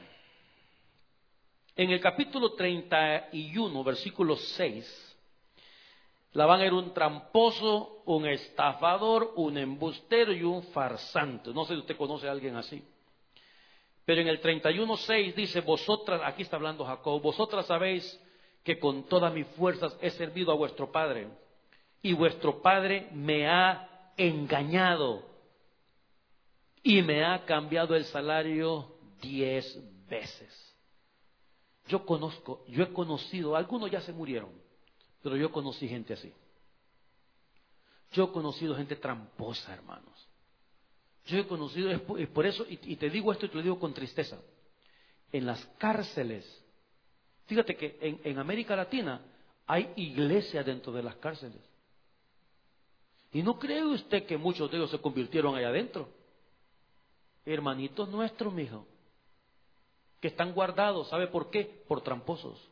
B: en el capítulo treinta y uno, versículo seis, Labán era un tramposo, un estafador, un embustero y un farsante. No sé si usted conoce a alguien así. Pero en el treinta y uno seis dice, vosotras, aquí está hablando Jacob, vosotras sabéis que con todas mis fuerzas he servido a vuestro padre, y vuestro padre me ha engañado y me ha cambiado el salario diez veces. Yo conozco, yo he conocido, algunos ya se murieron, pero yo conocí gente así. Yo he conocido gente tramposa, hermanos. Yo he conocido, es por eso, y te digo esto y te lo digo con tristeza, en las cárceles Fíjate que en, en América Latina hay iglesias dentro de las cárceles. ¿Y no cree usted que muchos de ellos se convirtieron allá adentro? Hermanitos nuestros, mijo, que están guardados. ¿Sabe por qué? Por tramposos.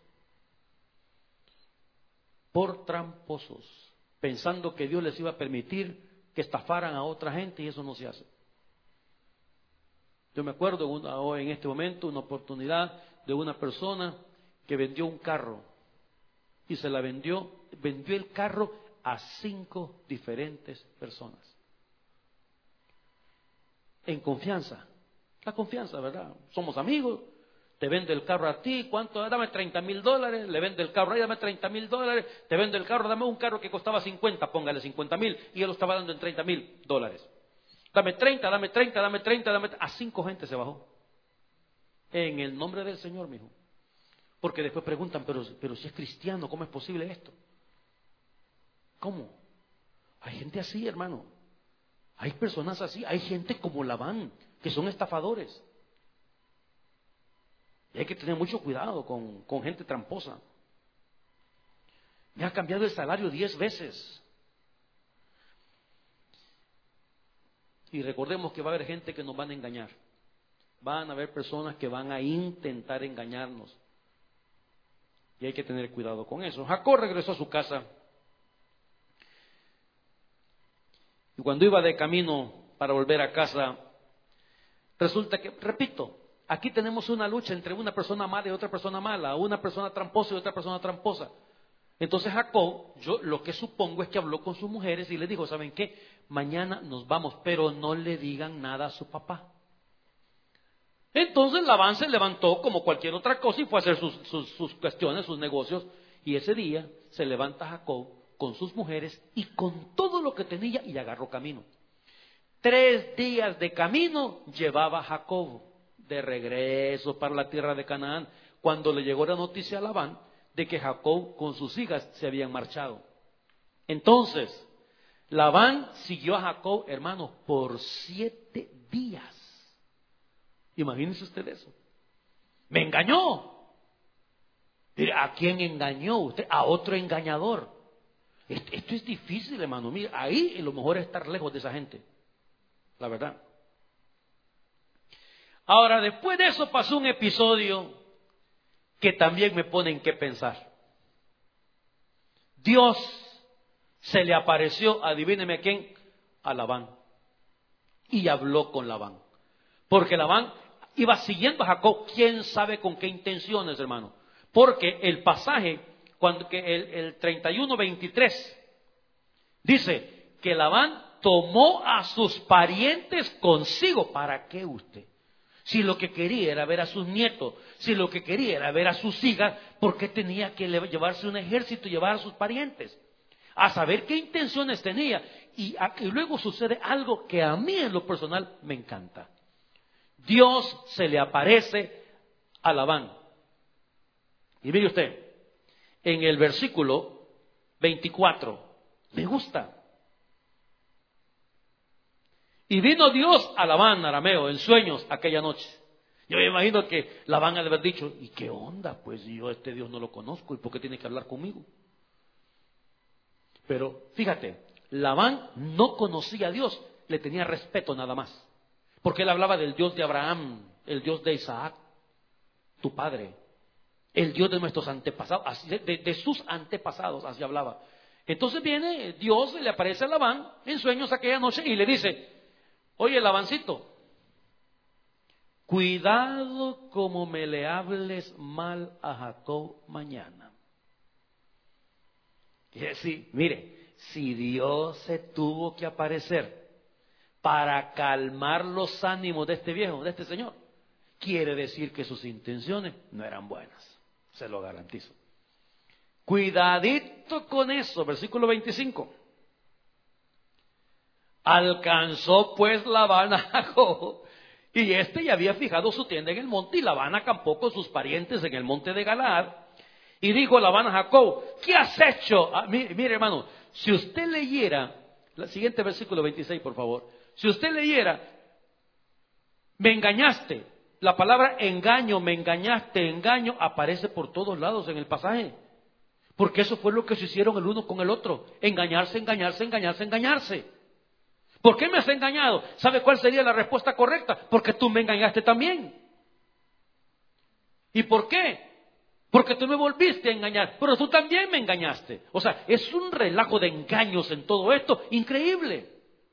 B: Por tramposos. Pensando que Dios les iba a permitir que estafaran a otra gente, y eso no se hace. Yo me acuerdo una, en este momento una oportunidad de una persona que vendió un carro y se la vendió, vendió el carro a cinco diferentes personas. En confianza, la confianza, ¿verdad? Somos amigos, te vende el carro a ti, ¿cuánto? Dame treinta mil dólares, le vende el carro ahí, dame treinta mil dólares, te vende el carro, dame un carro que costaba cincuenta, póngale cincuenta mil, y él lo estaba dando en treinta mil dólares. Dame treinta, dame treinta, dame treinta, dame treinta. A cinco gente se bajó. En el nombre del Señor, mijo. Porque después preguntan, pero, pero si es cristiano, ¿cómo es posible esto? ¿Cómo? Hay gente así, hermano. Hay personas así, hay gente como Labán, que son estafadores. Y hay que tener mucho cuidado con, con gente tramposa. Me ha cambiado el salario diez veces. Y recordemos que va a haber gente que nos van a engañar. Van a haber personas que van a intentar engañarnos. Y hay que tener cuidado con eso. Jacob regresó a su casa. Y cuando iba de camino para volver a casa, resulta que, repito, aquí tenemos una lucha entre una persona mala y otra persona mala, una persona tramposa y otra persona tramposa. Entonces Jacob, yo lo que supongo es que habló con sus mujeres y les dijo, ¿saben qué? Mañana nos vamos, pero no le digan nada a su papá. Entonces Labán se levantó como cualquier otra cosa y fue a hacer sus, sus, sus cuestiones, sus negocios. Y ese día se levanta Jacob con sus mujeres y con todo lo que tenía y agarró camino. Tres días de camino llevaba Jacob de regreso para la tierra de Canaán, cuando le llegó la noticia a Labán de que Jacob con sus hijas se habían marchado. Entonces, Labán siguió a Jacob, hermanos, por siete días. Imagínense usted eso. Me engañó. ¿A quién engañó usted? A otro engañador. Esto, esto es difícil, hermano. Mira, ahí lo mejor es estar lejos de esa gente. La verdad. Ahora, después de eso pasó un episodio que también me pone en qué pensar. Dios se le apareció, adivíneme a quién, a Labán. Y habló con Labán. Porque Labán iba siguiendo a Jacob, quién sabe con qué intenciones, hermano. Porque el pasaje, cuando que el, el treinta y uno veintitrés, dice que Labán tomó a sus parientes consigo. ¿Para qué usted? Si lo que quería era ver a sus nietos, si lo que quería era ver a sus hijas, ¿por qué tenía que llevarse un ejército y llevar a sus parientes? A saber qué intenciones tenía. Y, a, y luego sucede algo que a mí en lo personal me encanta. Dios se le aparece a Labán. Y mire usted, en el versículo veinticuatro, me gusta. Y vino Dios a Labán, arameo, en sueños aquella noche. Yo me imagino que Labán ha de haber dicho, ¿y qué onda? Pues yo a este Dios no lo conozco, ¿y por qué tiene que hablar conmigo? Pero fíjate, Labán no conocía a Dios, le tenía respeto nada más. Porque él hablaba del Dios de Abraham, el Dios de Isaac, tu padre, el Dios de nuestros antepasados, de, de, de sus antepasados, así hablaba. Entonces viene Dios, le aparece a Labán en sueños aquella noche y le dice, oye Labancito, cuidado como me le hables mal a Jacob mañana. Y decir, mire, si Dios se tuvo que aparecer para calmar los ánimos de este viejo, de este señor, quiere decir que sus intenciones no eran buenas, se lo garantizo. Cuidadito con eso, versículo veinticinco. Alcanzó pues Labán a Jacob, y este ya había fijado su tienda en el monte, y Labán acampó con sus parientes en el monte de Galaad. Y dijo Labán a Jacob, ¿qué has hecho? Ah, mire, mire hermano, si usted leyera, el siguiente versículo veintiséis por favor, si usted leyera, me engañaste, La palabra engaño, me engañaste, engaño, aparece por todos lados en el pasaje. Porque eso fue lo que se hicieron el uno con el otro. Engañarse, engañarse, engañarse, engañarse. ¿Por qué me has engañado? ¿Sabe cuál sería la respuesta correcta? Porque tú me engañaste también. ¿Y por qué? Porque tú me volviste a engañar, pero tú también me engañaste. O sea, es un relajo de engaños en todo esto, increíble.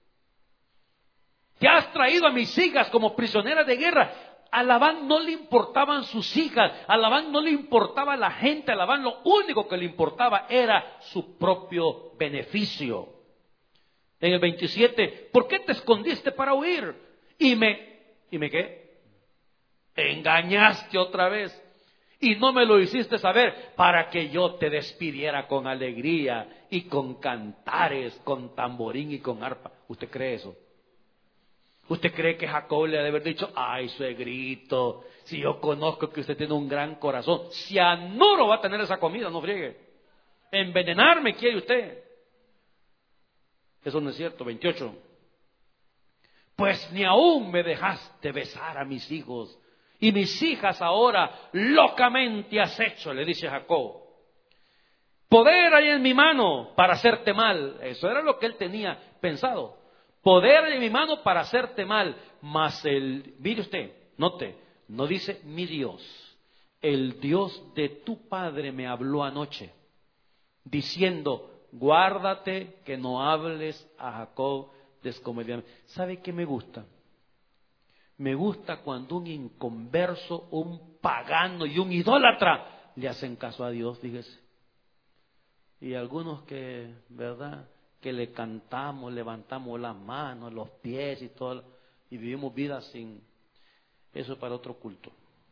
B: Te has traído a mis hijas como prisioneras de guerra. A Labán no le importaban sus hijas, a Labán no le importaba la gente, a Labán lo único que le importaba era su propio beneficio. En el veintisiete, ¿por qué te escondiste para huir? Y me, ¿y me qué? Engañaste otra vez. Y no me lo hiciste saber para que yo te despidiera con alegría y con cantares, con tamborín y con arpa. ¿Usted cree eso? ¿Usted cree que Jacob le ha de haber dicho, ay, suegrito, si yo conozco que usted tiene un gran corazón, cianuro va a tener esa comida, no friegue? Envenenarme quiere usted. Eso no es cierto. veintiocho. Pues ni aún me dejaste besar a mis hijos, y mis hijas ahora locamente has hecho, le dice Jacob. Poder hay en mi mano para hacerte mal. Eso era lo que él tenía pensado. Poder en mi mano para hacerte mal. Mas el, mire usted, note, no dice mi Dios. El Dios de tu padre me habló anoche, diciendo, guárdate que no hables a Jacob descomedidamente. ¿Sabe qué me gusta? Me gusta cuando un inconverso, un pagano y un idólatra le hacen caso a Dios, fíjese. Y algunos que, ¿verdad?, que le cantamos, levantamos las manos, los pies y todo, y vivimos vidas sin, eso es para otro culto.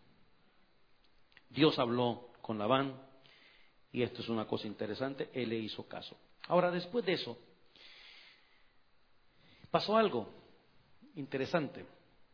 B: Dios habló con Labán, y esto es una cosa interesante, él le hizo caso. Ahora, después de eso, pasó algo interesante.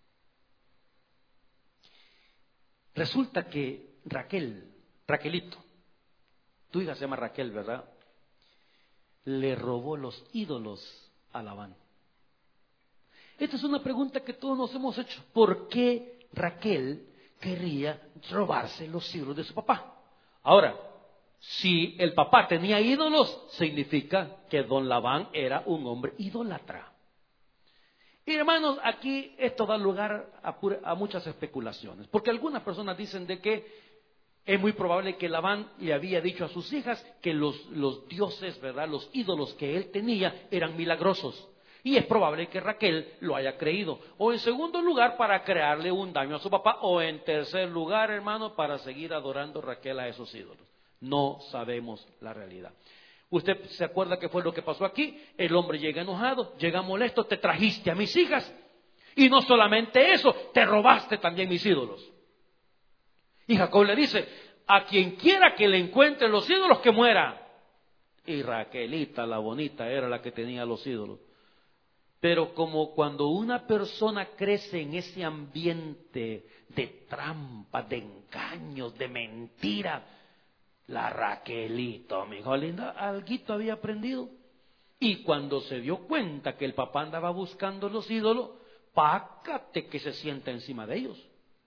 B: Resulta que Raquel, Raquelito, tu hija se llama Raquel, ¿verdad?, le robó los ídolos a Labán. Esta es una pregunta que todos nos hemos hecho. ¿Por qué Raquel quería robarse los ídolos de su papá? Ahora, si el papá tenía ídolos, significa que don Labán era un hombre idólatra. Y hermanos, aquí esto da lugar a, pura, a muchas especulaciones, porque algunas personas dicen de que es muy probable que Labán le había dicho a sus hijas que los, los dioses, ¿verdad?, los ídolos que él tenía eran milagrosos. Y es probable que Raquel lo haya creído. O en segundo lugar, para crearle un daño a su papá. O en tercer lugar, hermano, para seguir adorando Raquel a esos ídolos. No sabemos la realidad. ¿Usted se acuerda qué fue lo que pasó aquí? El hombre llega enojado, llega molesto, te trajiste a mis hijas. Y no solamente eso, te robaste también mis ídolos. Y Jacob le dice, a quien quiera que le encuentre los ídolos, que muera. Y Raquelita, la bonita, era la que tenía los ídolos. Pero como cuando una persona crece en ese ambiente de trampas, de engaños, de mentira, la Raquelita, mi hijo linda, alguito había aprendido. Y cuando se dio cuenta que el papá andaba buscando los ídolos, pácate que se sienta encima de ellos.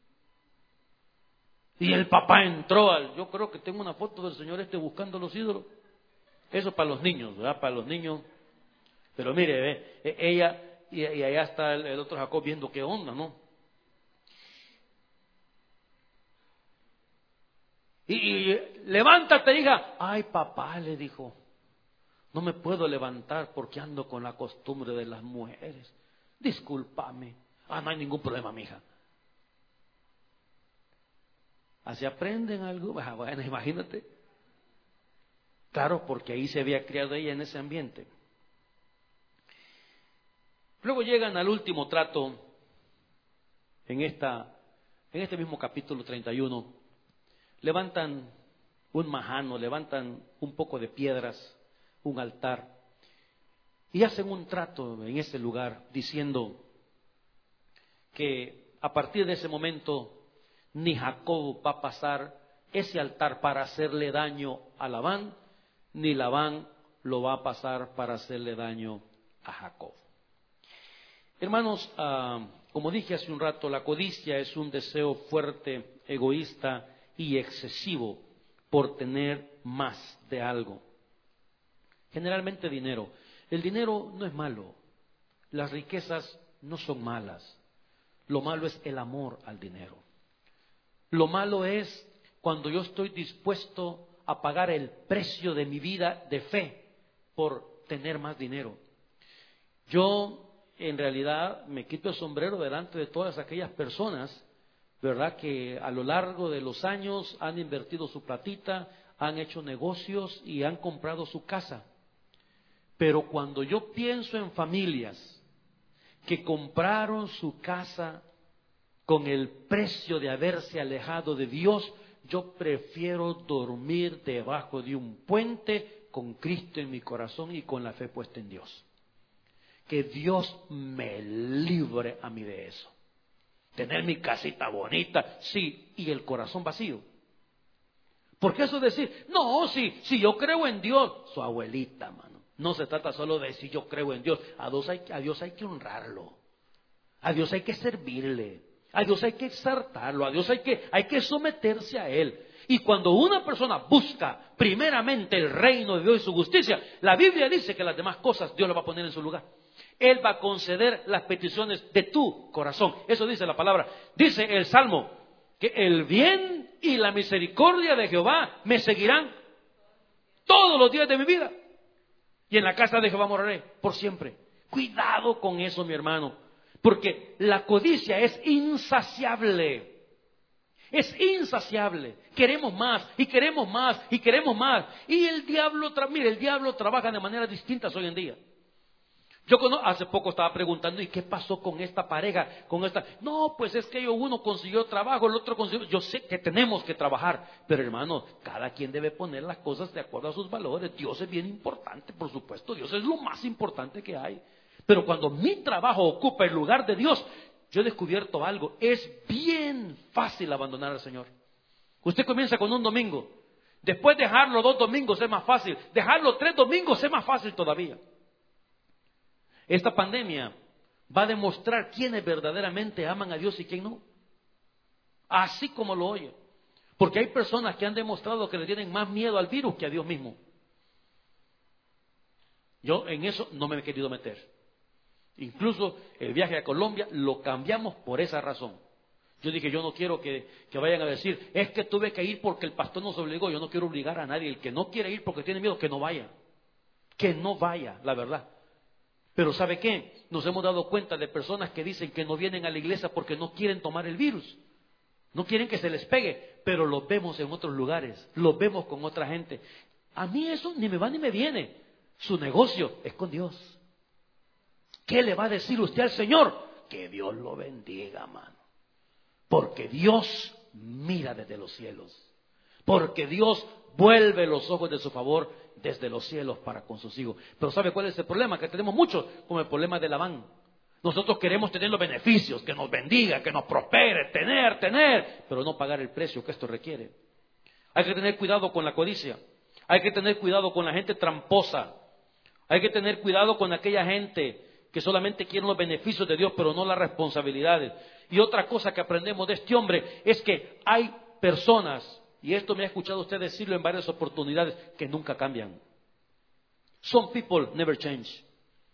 B: Y el papá entró al, yo creo que tengo una foto del señor este buscando los ídolos. Eso para los niños, ¿verdad? Para los niños. Pero mire, ve, ella, y, y allá está el, el otro Jacob viendo qué onda, ¿no? Y, y levántate, hija. Ay, papá, le dijo, no me puedo levantar porque ando con la costumbre de las mujeres. Discúlpame. Ah, no hay ningún problema, mija. Así aprenden algo. Bueno, imagínate. Claro, porque ahí se había criado ella en ese ambiente. Luego llegan al último trato en esta, en este mismo capítulo treinta y uno. Levantan un majano, levantan un poco de piedras, un altar, y hacen un trato en ese lugar diciendo que a partir de ese momento ni Jacob va a pasar ese altar para hacerle daño a Labán, ni Labán lo va a pasar para hacerle daño a Jacob. Hermanos, uh, Como dije hace un rato, la codicia es un deseo fuerte, egoísta y excesivo por tener más de algo. Generalmente dinero. El dinero no es malo. Las riquezas no son malas. Lo malo es el amor al dinero. Lo malo es cuando yo estoy dispuesto a pagar el precio de mi vida de fe por tener más dinero. Yo, en realidad, me quito el sombrero delante de todas aquellas personas, ¿verdad?, que a lo largo de los años han invertido su platita, han hecho negocios y han comprado su casa. Pero cuando yo pienso en familias que compraron su casa con el precio de haberse alejado de Dios, yo prefiero dormir debajo de un puente con Cristo en mi corazón y con la fe puesta en Dios. Que Dios me libre a mí de eso. Tener mi casita bonita, sí, y el corazón vacío. Porque eso es decir, no, si, si yo creo en Dios, su abuelita, mano. No se trata solo de decir yo creo en Dios. A Dios hay, a Dios hay que honrarlo. A Dios hay que servirle. A Dios hay que exaltarlo. A Dios hay que, hay que someterse a Él. Y cuando una persona busca primeramente el reino de Dios y su justicia, la Biblia dice que las demás cosas Dios las va a poner en su lugar. Él va a conceder las peticiones de tu corazón. Eso dice la palabra. Dice el Salmo que el bien y la misericordia de Jehová me seguirán todos los días de mi vida. Y en la casa de Jehová moraré por siempre. Cuidado con eso, mi hermano. Porque la codicia es insaciable. Es insaciable. Queremos más y queremos más y queremos más. Y el diablo, tra- mire, el diablo trabaja de maneras distintas hoy en día. Yo conozco, hace poco estaba preguntando, ¿y qué pasó con esta pareja? Con esta, no, pues es que uno consiguió trabajo, el otro consiguió. Yo sé que tenemos que trabajar, pero hermano, cada quien debe poner las cosas de acuerdo a sus valores. Dios es bien importante, por supuesto, Dios es lo más importante que hay. Pero cuando mi trabajo ocupa el lugar de Dios, yo he descubierto algo, es bien fácil abandonar al Señor. Usted comienza con un domingo, después dejarlo dos domingos es más fácil, dejarlo tres domingos es más fácil todavía. Esta pandemia va a demostrar quiénes verdaderamente aman a Dios y quién no. Así como lo oye. Porque hay personas que han demostrado que le tienen más miedo al virus que a Dios mismo. Yo en eso no me he querido meter. Incluso el viaje a Colombia lo cambiamos por esa razón. Yo dije, yo no quiero que, que vayan a decir, es que tuve que ir porque el pastor nos obligó. Yo no quiero obligar a nadie. El que no quiere ir porque tiene miedo, que no vaya. Que no vaya, la verdad. Pero ¿sabe qué? Nos hemos dado cuenta de personas que dicen que no vienen a la iglesia porque no quieren tomar el virus. No quieren que se les pegue, pero los vemos en otros lugares, los vemos con otra gente. A mí eso ni me va ni me viene. Su negocio es con Dios. ¿Qué le va a decir usted al Señor? Que Dios lo bendiga, mano. Porque Dios mira desde los cielos. Porque Dios vuelve los ojos de su favor desde los cielos para con sus hijos. Pero ¿sabe cuál es el problema? Que tenemos mucho como el problema de Labán. Nosotros queremos tener los beneficios, que nos bendiga, que nos prospere, tener, tener, pero no pagar el precio que esto requiere. Hay que tener cuidado con la codicia. Hay que tener cuidado con la gente tramposa. Hay que tener cuidado con aquella gente que solamente quiere los beneficios de Dios, pero no las responsabilidades. Y otra cosa que aprendemos de este hombre es que hay personas, y esto me ha escuchado usted decirlo en varias oportunidades, que nunca cambian. Some people never change.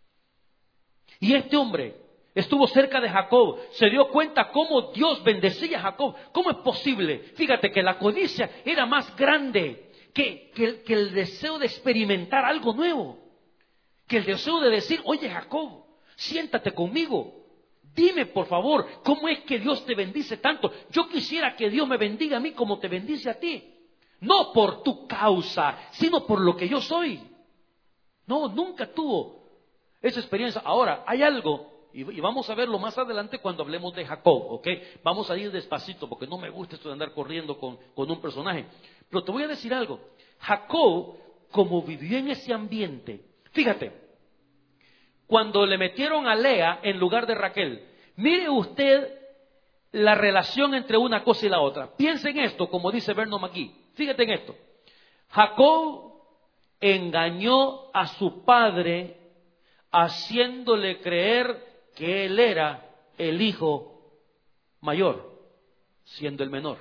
B: Y este hombre estuvo cerca de Jacob, se dio cuenta cómo Dios bendecía a Jacob. ¿Cómo es posible? Fíjate que la codicia era más grande que, que, que el deseo de experimentar algo nuevo. Que el deseo de decir, oye Jacob, siéntate conmigo. Dime por favor, ¿cómo es que Dios te bendice tanto? Yo quisiera que Dios me bendiga a mí como te bendice a ti. No por tu causa, sino por lo que yo soy. No, nunca tuvo esa experiencia. Ahora, hay algo, y vamos a verlo más adelante cuando hablemos de Jacob, ¿ok? Vamos a ir despacito porque no me gusta esto de andar corriendo con, con un personaje. Pero te voy a decir algo. Jacob, como vivió en ese ambiente, fíjate, cuando le metieron a Lea en lugar de Raquel, mire usted la relación entre una cosa y la otra. Piense en esto, como dice Vernon McGee. Fíjate en esto. Jacob engañó a su padre haciéndole creer que él era el hijo mayor, siendo el menor.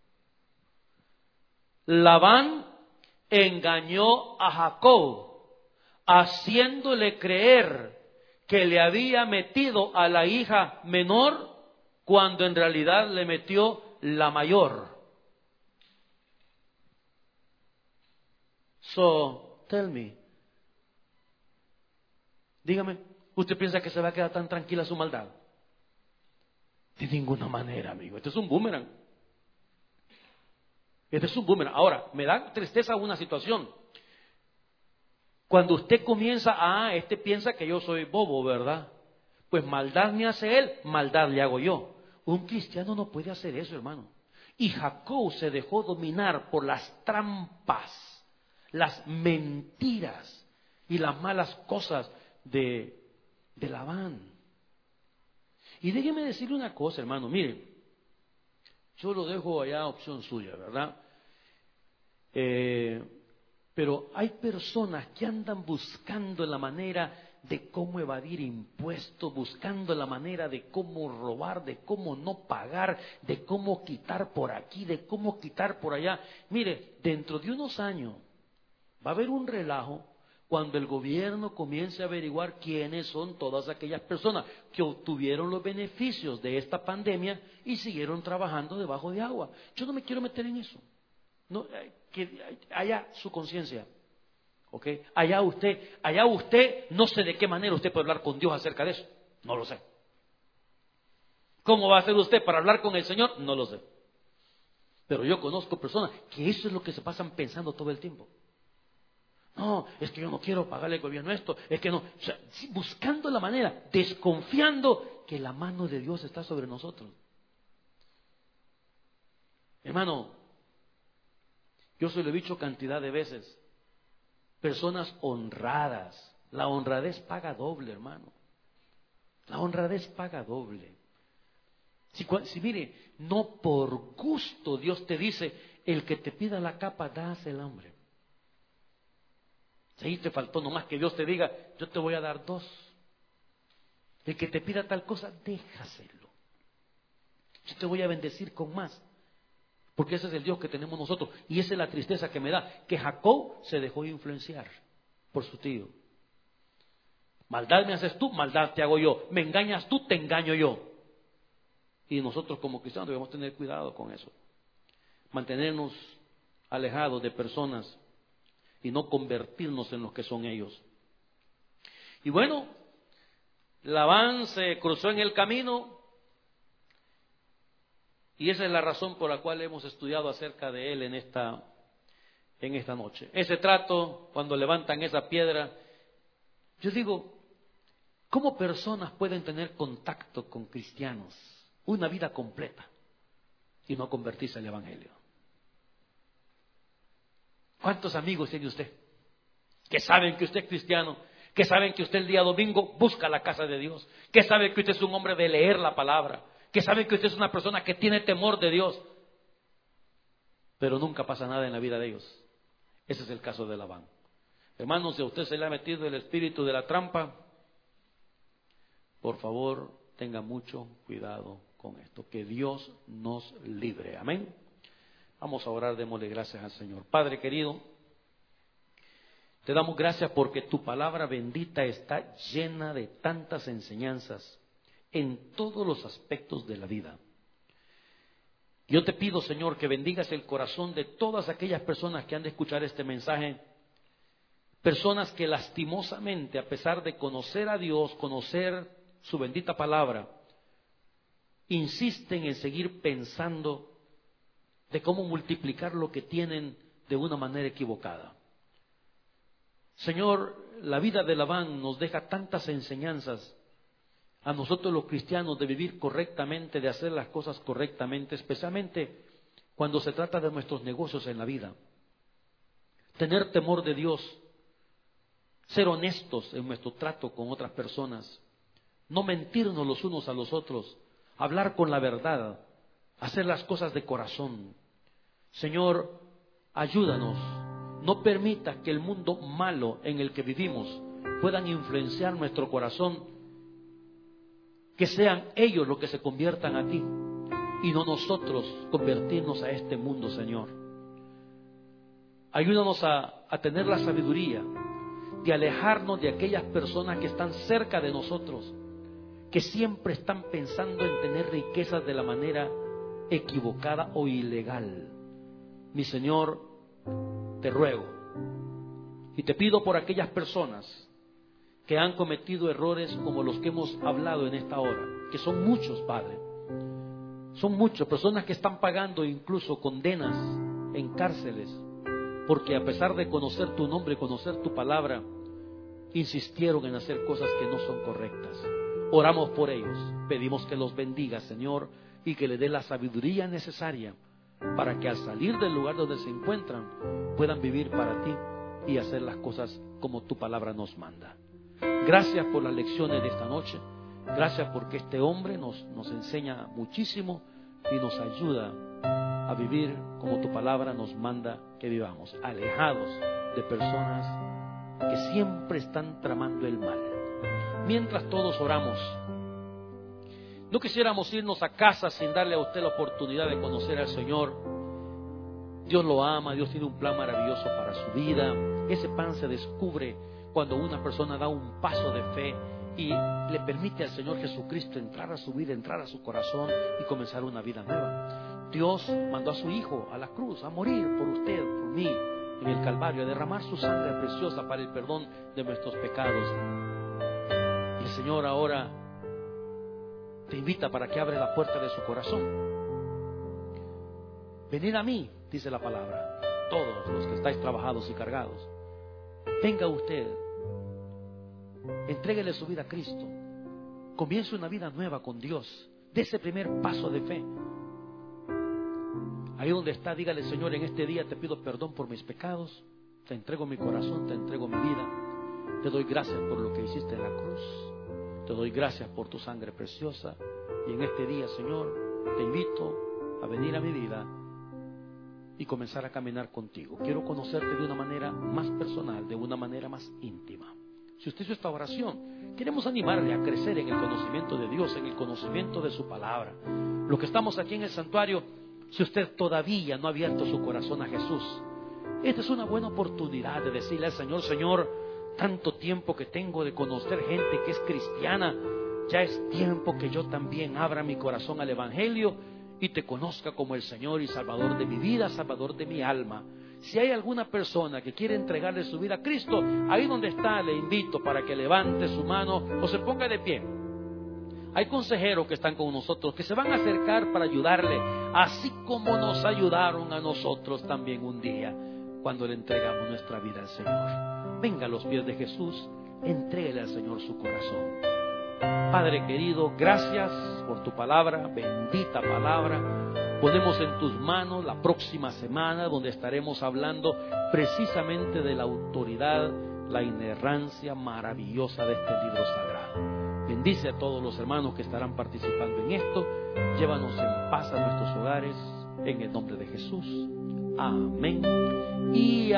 B: Labán engañó a Jacob, haciéndole creer que le había metido a la hija menor, cuando en realidad le metió la mayor. So, tell me, dígame, ¿usted piensa que se va a quedar tan tranquila su maldad? De ninguna manera, amigo. Este es un boomerang. Este es un boomerang. Ahora, me da tristeza una situación. Cuando usted comienza, ah, este piensa que yo soy bobo, ¿verdad? Pues maldad me hace él, maldad le hago yo. Un cristiano no puede hacer eso, hermano. Y Jacob se dejó dominar por las trampas, las mentiras y las malas cosas de, de Labán. Y déjeme decirle una cosa, hermano, mire, yo lo dejo allá a opción suya, ¿verdad? Eh, pero hay personas que andan buscando la manera de cómo evadir impuestos, buscando la manera de cómo robar, de cómo no pagar, de cómo quitar por aquí, de cómo quitar por allá. Mire, dentro de unos años va a haber un relajo cuando el gobierno comience a averiguar quiénes son todas aquellas personas que obtuvieron los beneficios de esta pandemia y siguieron trabajando debajo de agua. Yo no me quiero meter en eso. No, que haya su conciencia. ¿Ok? Allá usted, allá usted, no sé de qué manera usted puede hablar con Dios acerca de eso. No lo sé. ¿Cómo va a hacer usted para hablar con el Señor? No lo sé. Pero yo conozco personas que eso es lo que se pasan pensando todo el tiempo. No, es que yo no quiero pagarle al gobierno esto, es que no, o sea, buscando la manera, desconfiando que la mano de Dios está sobre nosotros. Hermano, yo se lo he dicho cantidad de veces, personas honradas, la honradez paga doble, hermano, la honradez paga doble. Si, si mire, no por gusto Dios te dice, el que te pida la capa, dásela el hambre. Si ahí te faltó nomás que Dios te diga, yo te voy a dar dos. El que te pida tal cosa, déjaselo. Yo te voy a bendecir con más. Porque ese es el Dios que tenemos nosotros. Y esa es la tristeza que me da, que Jacob se dejó influenciar por su tío. Maldad me haces tú, maldad te hago yo. Me engañas tú, te engaño yo. Y nosotros como cristianos debemos tener cuidado con eso. Mantenernos alejados de personas y no convertirnos en los que son ellos. Y bueno, Labán se cruzó en el camino y esa es la razón por la cual hemos estudiado acerca de él en esta, en esta noche. Ese trato, cuando levantan esa piedra, yo digo, ¿cómo personas pueden tener contacto con cristianos una vida completa y no convertirse al Evangelio? ¿Cuántos amigos tiene usted que saben que usted es cristiano, que saben que usted el día domingo busca la casa de Dios, que saben que usted es un hombre de leer la palabra, que saben que usted es una persona que tiene temor de Dios, pero nunca pasa nada en la vida de ellos? Ese es el caso de Labán. Hermanos, si a usted se le ha metido el espíritu de la trampa, por favor, tenga mucho cuidado con esto, que Dios nos libre. Amén. Vamos a orar, démosle gracias al Señor. Padre querido, te damos gracias porque tu palabra bendita está llena de tantas enseñanzas en todos los aspectos de la vida. Yo te pido, Señor, que bendigas el corazón de todas aquellas personas que han de escuchar este mensaje, personas que lastimosamente, a pesar de conocer a Dios, conocer su bendita palabra, insisten en seguir pensando de cómo multiplicar lo que tienen de una manera equivocada. Señor, la vida de Labán nos deja tantas enseñanzas a nosotros los cristianos de vivir correctamente, de hacer las cosas correctamente, especialmente cuando se trata de nuestros negocios en la vida. Tener temor de Dios, ser honestos en nuestro trato con otras personas, no mentirnos los unos a los otros, hablar con la verdad, hacer las cosas de corazón. Señor, ayúdanos, no permita que el mundo malo en el que vivimos puedan influenciar nuestro corazón Que sean ellos los que se conviertan a ti y no nosotros convertirnos a este mundo, Señor. Ayúdanos a, a tener la sabiduría de alejarnos de aquellas personas que están cerca de nosotros, que siempre están pensando en tener riquezas de la manera equivocada o ilegal. Mi Señor, te ruego y te pido por aquellas personas que han cometido errores como los que hemos hablado en esta hora, que son muchos, Padre. Son muchas personas que están pagando incluso condenas en cárceles, porque a pesar de conocer tu nombre, conocer tu palabra, insistieron en hacer cosas que no son correctas. Oramos por ellos, pedimos que los bendiga, Señor, y que le dé la sabiduría necesaria para que al salir del lugar donde se encuentran puedan vivir para ti y hacer las cosas como tu palabra nos manda. Gracias por las lecciones de esta noche. Gracias porque este hombre nos, nos enseña muchísimo y nos ayuda a vivir como tu palabra nos manda que vivamos, alejados de personas que siempre están tramando el mal. Mientras todos oramos, no quisiéramos irnos a casa sin darle a usted la oportunidad de conocer al Señor. Dios lo ama, Dios tiene un plan maravilloso para su vida. Ese plan se descubre cuando una persona da un paso de fe y le permite al Señor Jesucristo entrar a su vida, entrar a su corazón y comenzar una vida nueva. Dios mandó a su Hijo a la cruz a morir por usted, por mí, en el Calvario, a derramar su sangre preciosa para el perdón de nuestros pecados. Y el Señor ahora te invita para que abra la puerta de su corazón. Venid a mí, dice la palabra, todos los que estáis trabajados y cargados. Venga usted, entréguele su vida a Cristo, comience una vida nueva con Dios, dé ese primer paso de fe. Ahí donde está, dígale: Señor, en este día te pido perdón por mis pecados, te entrego mi corazón, te entrego mi vida, te doy gracias por lo que hiciste en la cruz, te doy gracias por tu sangre preciosa, y en este día, Señor, te invito a venir a mi vida y comenzar a caminar contigo. Quiero conocerte de una manera más personal, de una manera más íntima. Si usted hizo esta oración, queremos animarle a crecer en el conocimiento de Dios, en el conocimiento de su palabra. Los que estamos aquí en el santuario, si usted todavía no ha abierto su corazón a Jesús, esta es una buena oportunidad de decirle al Señor: Señor, tanto tiempo que tengo de conocer gente que es cristiana, ya es tiempo que yo también abra mi corazón al Evangelio y te conozca como el Señor y Salvador de mi vida, Salvador de mi alma. Si hay alguna persona que quiere entregarle su vida a Cristo, ahí donde está, le invito para que levante su mano o se ponga de pie. Hay consejeros que están con nosotros, que se van a acercar para ayudarle, así como nos ayudaron a nosotros también un día, cuando le entregamos nuestra vida al Señor. Venga a los pies de Jesús, entréguele al Señor su corazón. Padre querido, gracias por tu palabra, bendita palabra. Ponemos en tus manos la próxima semana, donde estaremos hablando precisamente de la autoridad, la inerrancia maravillosa de este libro sagrado. Bendice a todos los hermanos que estarán participando en esto. Llévanos en paz a nuestros hogares, en el nombre de Jesús. Amén y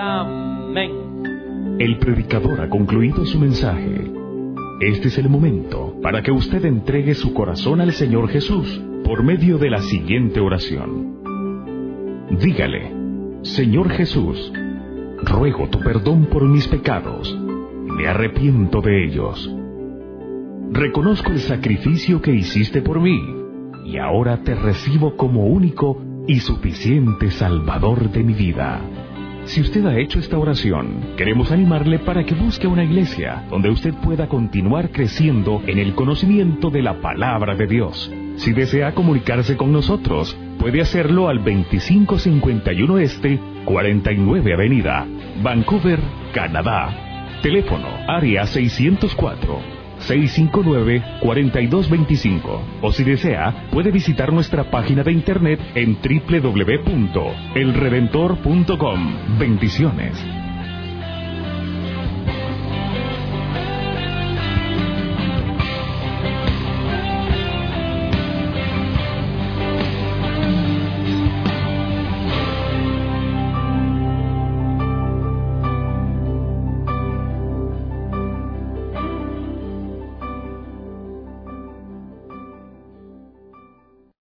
B: amén.
A: El predicador ha concluido su mensaje. Este es el momento para que usted entregue su corazón al Señor Jesús por medio de la siguiente oración. Dígale: Señor Jesús, ruego tu perdón por mis pecados. Me arrepiento de ellos. Reconozco el sacrificio que hiciste por mí y ahora te recibo como único y suficiente Salvador de mi vida. Si usted ha hecho esta oración, queremos animarle para que busque una iglesia donde usted pueda continuar creciendo en el conocimiento de la palabra de Dios. Si desea comunicarse con nosotros, puede hacerlo al veinticinco cincuenta y uno Este, cuarenta y nueve Avenida, Vancouver, Canadá. Teléfono área seiscientos cuatro, seiscientos cincuenta y nueve, cuarenta y dos veinticinco. O si desea, puede visitar nuestra página de internet en doble u doble u doble u punto el redentor punto com. Bendiciones.